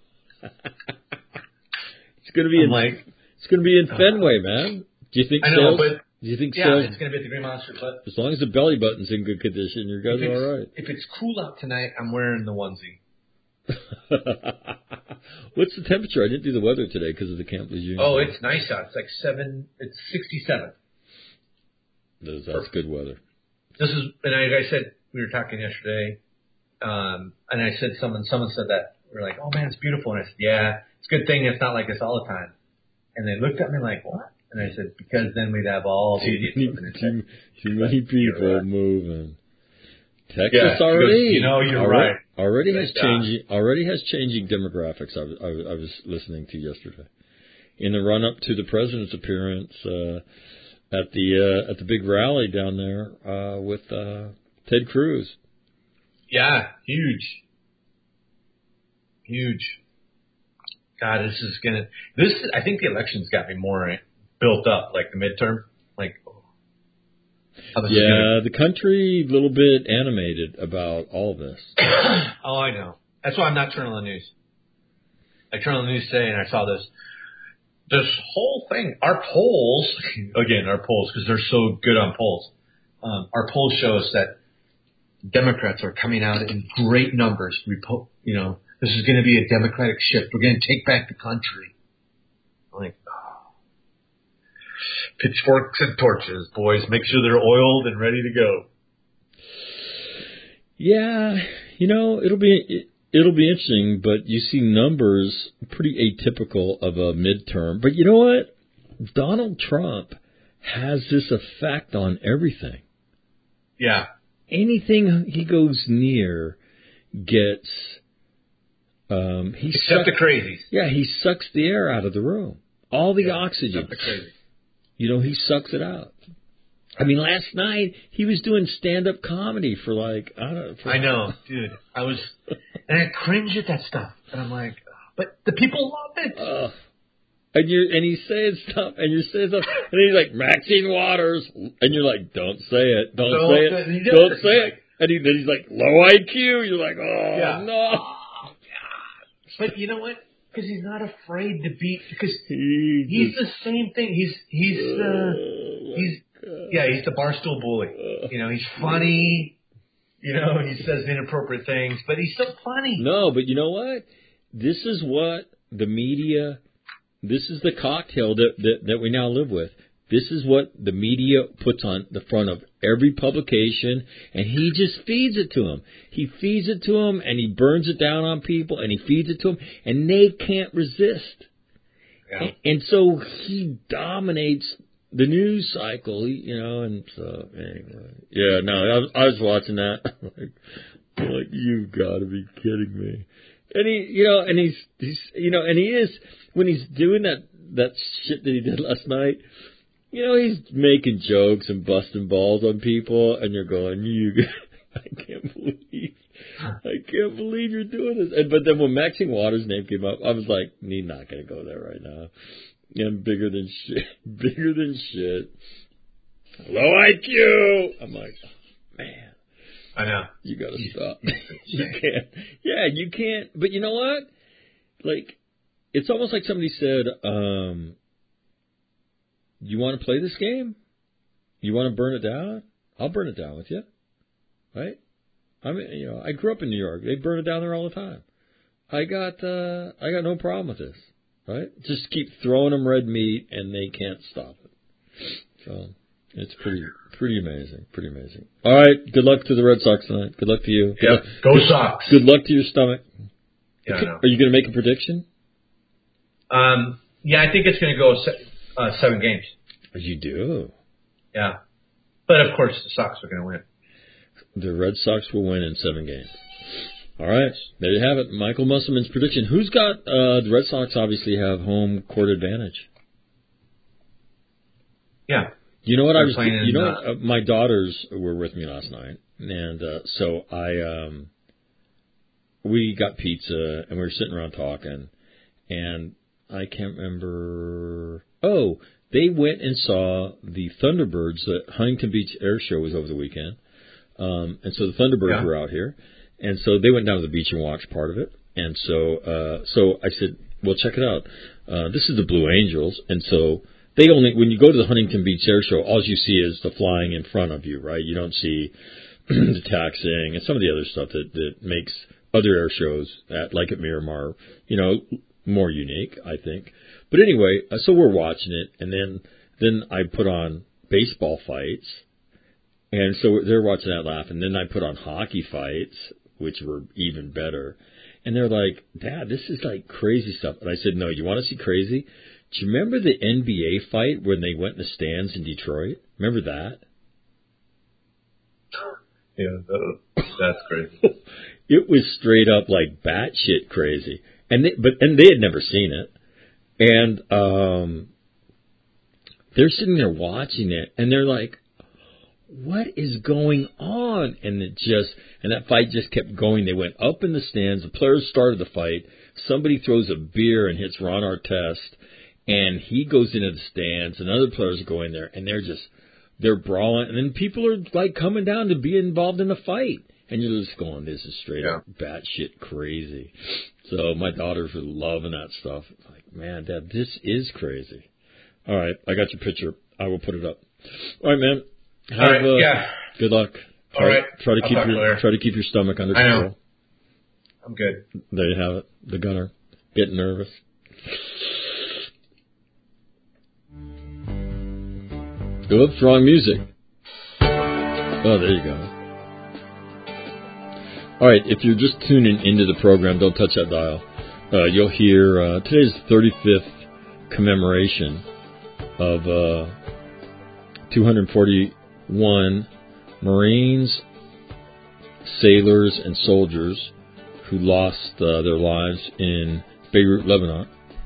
It's gonna be I'm in like, it's gonna be in Fenway, man. Do you think I know, sales? but do you think yeah, sales? it's gonna be at the Green Monster. But As long as the belly button's in good condition, you guys if are it's, all right. if it's cool out tonight, I'm wearing the onesie. What's the temperature? I didn't do the weather today because of the Camp Lejeune. Oh, it's nice out. It's like seven. It's sixty-seven. That's, that's good weather. This is, and I, like I said, we were talking yesterday, um, and I said someone, someone said that we we're like, oh man, it's beautiful, and I said, yeah, it's a good thing it's not like this all the time. And they looked at me like, what? And I said, because then we'd have all the idiots living in too, Texas. too many people right. moving. Texas Yeah, already, goes, you know, you're already, right. already Nice has job. changing, already has changing demographics. I was, I was, I was listening to yesterday in the run up to the president's appearance uh, at the uh, at the big rally down there uh, with uh, Ted Cruz. Yeah, huge, huge. God, this is gonna. This I think the election's got me more built up, like the midterm, like. Oh, this is Yeah, gonna... the country a little bit animated about all of this. Oh, I know. That's why I'm not turning on the news. I turned on the news today and I saw this. This whole thing, our polls, again, our polls, because they're so good on polls. Um, our polls show us that Democrats are coming out in great numbers. Repo- you know, this is going to be a Democratic shift. We're going to take back the country. I'm like, oh. Pitchforks and torches, boys. Make sure they're oiled and ready to go. Yeah, you know, it'll be it'll be interesting, but you see numbers pretty atypical of a midterm. But you know what? Donald Trump has this effect on everything. Yeah. Anything he goes near gets um he Except suck, the crazies. Yeah, he sucks the air out of the room. All the yeah, oxygen. Except the crazies. You know, he sucks it out. I mean, last night he was doing stand-up comedy for like I don't know. For I know, dude. I was, and I cringe at that stuff, and I'm like, but the people love it. Uh, and you and he's saying stuff, and you're saying stuff, and he's like Maxine Waters, and you're like, don't say it, don't, Don't- say it, he don't does. say it. And he, then he's like, low I Q. You're like, oh Yeah. no. Oh, God. But you know what? Because he's not afraid to be. Because He he's just, the same thing. He's he's uh, oh, he's God. yeah. He's the barstool bully. Uh, You know, he's funny. You know, he says inappropriate things, but he's so funny. No, but you know what? This is what the media. This is the cocktail that, that that we now live with. This is what the media puts on the front of every publication, and he just feeds it to them. He feeds it to them, and he burns it down on people, and he feeds it to them, and they can't resist. Yeah. And, and so he dominates the news cycle, you know, and so, anyway. Yeah, no, I was, I was watching that. like, I'm like, you've got to be kidding me. And he, you know, and he's, he's, you know, and he is, when he's doing that, that shit that he did last night, you know, he's making jokes and busting balls on people, and you're going, you, I can't believe, I can't believe you're doing this. And, but then when Maxine Waters' name came up, I was like, he's not going to go there right now. I'm bigger than shit, bigger than shit. Low I Q. I'm like, oh, man. I know. You got to stop. You can't. Yeah, you can't. But you know what? Like, it's almost like somebody said, um, you want to play this game? You want to burn it down? I'll burn it down with you. Right? I mean, you know, I grew up in New York. They burn it down there all the time. I got uh, I got no problem with this. Right? Just keep throwing them red meat, and they can't stop it. So it's pretty pretty amazing. Pretty amazing. All right. Good luck to the Red Sox tonight. Good luck to you. Yeah. Luck. Go good, Sox. Good luck to your stomach. Yeah, I know. Are you going to make a prediction? Um. Yeah, I think it's going to go se- uh, seven games. You do. Yeah. But of course, the Sox are going to win. The Red Sox will win in seven games. All right, there you have it. Michael Musselman's prediction. Who's got uh, the Red Sox? Obviously, have home court advantage. Yeah. You know what They're I was? playing You know, in, what, uh, my daughters were with me last night, and uh, so I um, we got pizza and we were sitting around talking, and I can't remember. Oh, they went and saw the Thunderbirds. The Huntington Beach Air Show was over the weekend, um, and so the Thunderbirds Yeah. were out here. And so they went down to the beach and watched part of it. And so uh, so I said, well, check it out. Uh, this is the Blue Angels. And so they only, when you go to the Huntington Beach Air Show, all you see is the flying in front of you, right? You don't see the taxiing and some of the other stuff that, that makes other air shows, at, like at Miramar, you know, more unique, I think. But anyway, uh, so we're watching it. And then, then I put on baseball fights. And so they're watching that laugh. And then I put on hockey fights, which were even better. And they're like, Dad, this is like crazy stuff. And I said, no, you want to see crazy? Do you remember the N B A fight when they went in the stands in Detroit? Remember that? Yeah, that, that's crazy. It was straight up like batshit crazy. And they, but and they had never seen it. And um, they're sitting there watching it, and they're like, what is going on? And it just, and that fight just kept going. They went up in the stands. The players started the fight. Somebody throws a beer and hits Ron Artest, and he goes into the stands, and other players go in there, and they're just, they're brawling. And then people are like coming down to be involved in the fight. And you're just going, this is straight yeah. up batshit crazy. So my daughters are loving that stuff. It's like, man, Dad, this is crazy. All right, I got your picture. I will put it up. All right, man. Have, All right, uh, yeah. Good luck. Try, All right. Try to I'll keep talk your later. try to keep your stomach under I know. control. I'm good. There you have it. The gunner getting nervous. Oops, wrong music. Oh, there you go. All right, if you're just tuning into the program, don't touch that dial. Uh, you'll hear uh, today's thirty-fifth commemoration of uh, two hundred forty-one Marines, sailors, and soldiers who lost uh, their lives in Beirut, Lebanon,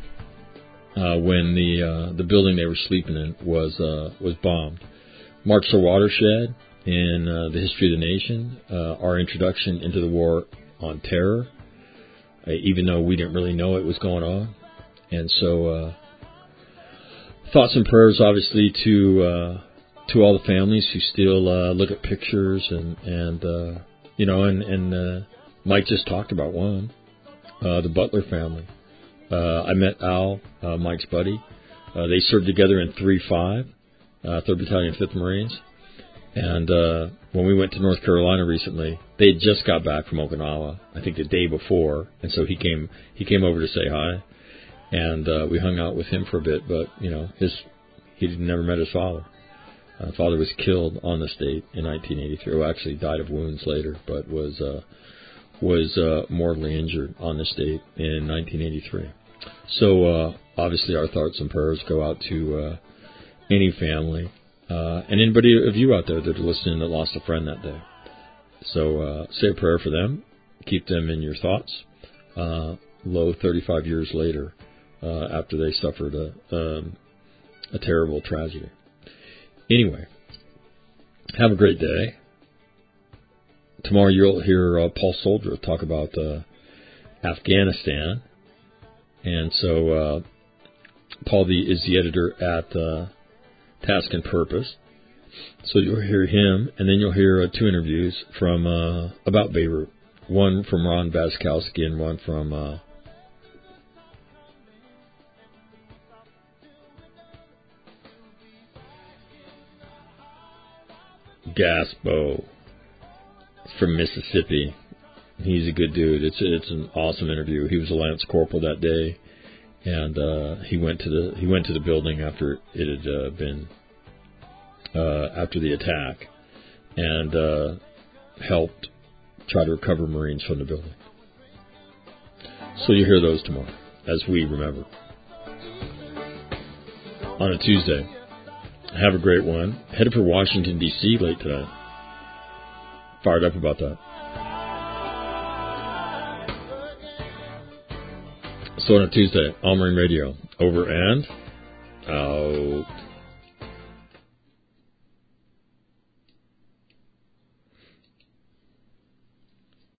uh, when the uh, the building they were sleeping in was uh, was bombed. Marks a watershed in uh, the history of the nation. Uh, our introduction into the war on terror, uh, even though we didn't really know it was going on, and so uh, thoughts and prayers, obviously, to uh, to all the families who still uh, look at pictures and and uh, you know, and and uh, Mike just talked about one, uh, the Butler family. Uh, I met Al, uh, Mike's buddy. Uh, they served together in three five, uh, third Battalion, fifth Marines. And uh, when we went to North Carolina recently, they had just got back from Okinawa, I think the day before, and so he came he came over to say hi, and uh, we hung out with him for a bit. But you know, his he never met his father. Uh, father was killed on the state in nineteen eighty-three. Well, actually died of wounds later, but was uh, was uh, mortally injured on the state in nineteen eighty-three. So uh, obviously, our thoughts and prayers go out to uh, any family. Uh, and anybody of you out there that are listening that lost a friend that day. So uh, say a prayer for them. Keep them in your thoughts. Uh, low thirty-five years later, uh, after they suffered a, um, a terrible tragedy. Anyway, have a great day. Tomorrow you'll hear uh, Paul Soldier talk about uh, Afghanistan. And so uh, Paul the, is the editor at... Uh, Task and Purpose. So you'll hear him, and then you'll hear uh, two interviews from uh, about Beirut. One from Ron Baskowski and one from uh, Gaspo from Mississippi. He's a good dude. It's it's an awesome interview. He was a lance corporal that day, and uh, he went to the he went to the building after it had uh, been uh, after the attack, and uh, helped try to recover Marines from the building. So you hear those tomorrow, as we remember. On a Tuesday. Have a great one. Headed for Washington, D C late tonight. Fired up about that. So on a Tuesday, All Marine Radio. Over and out.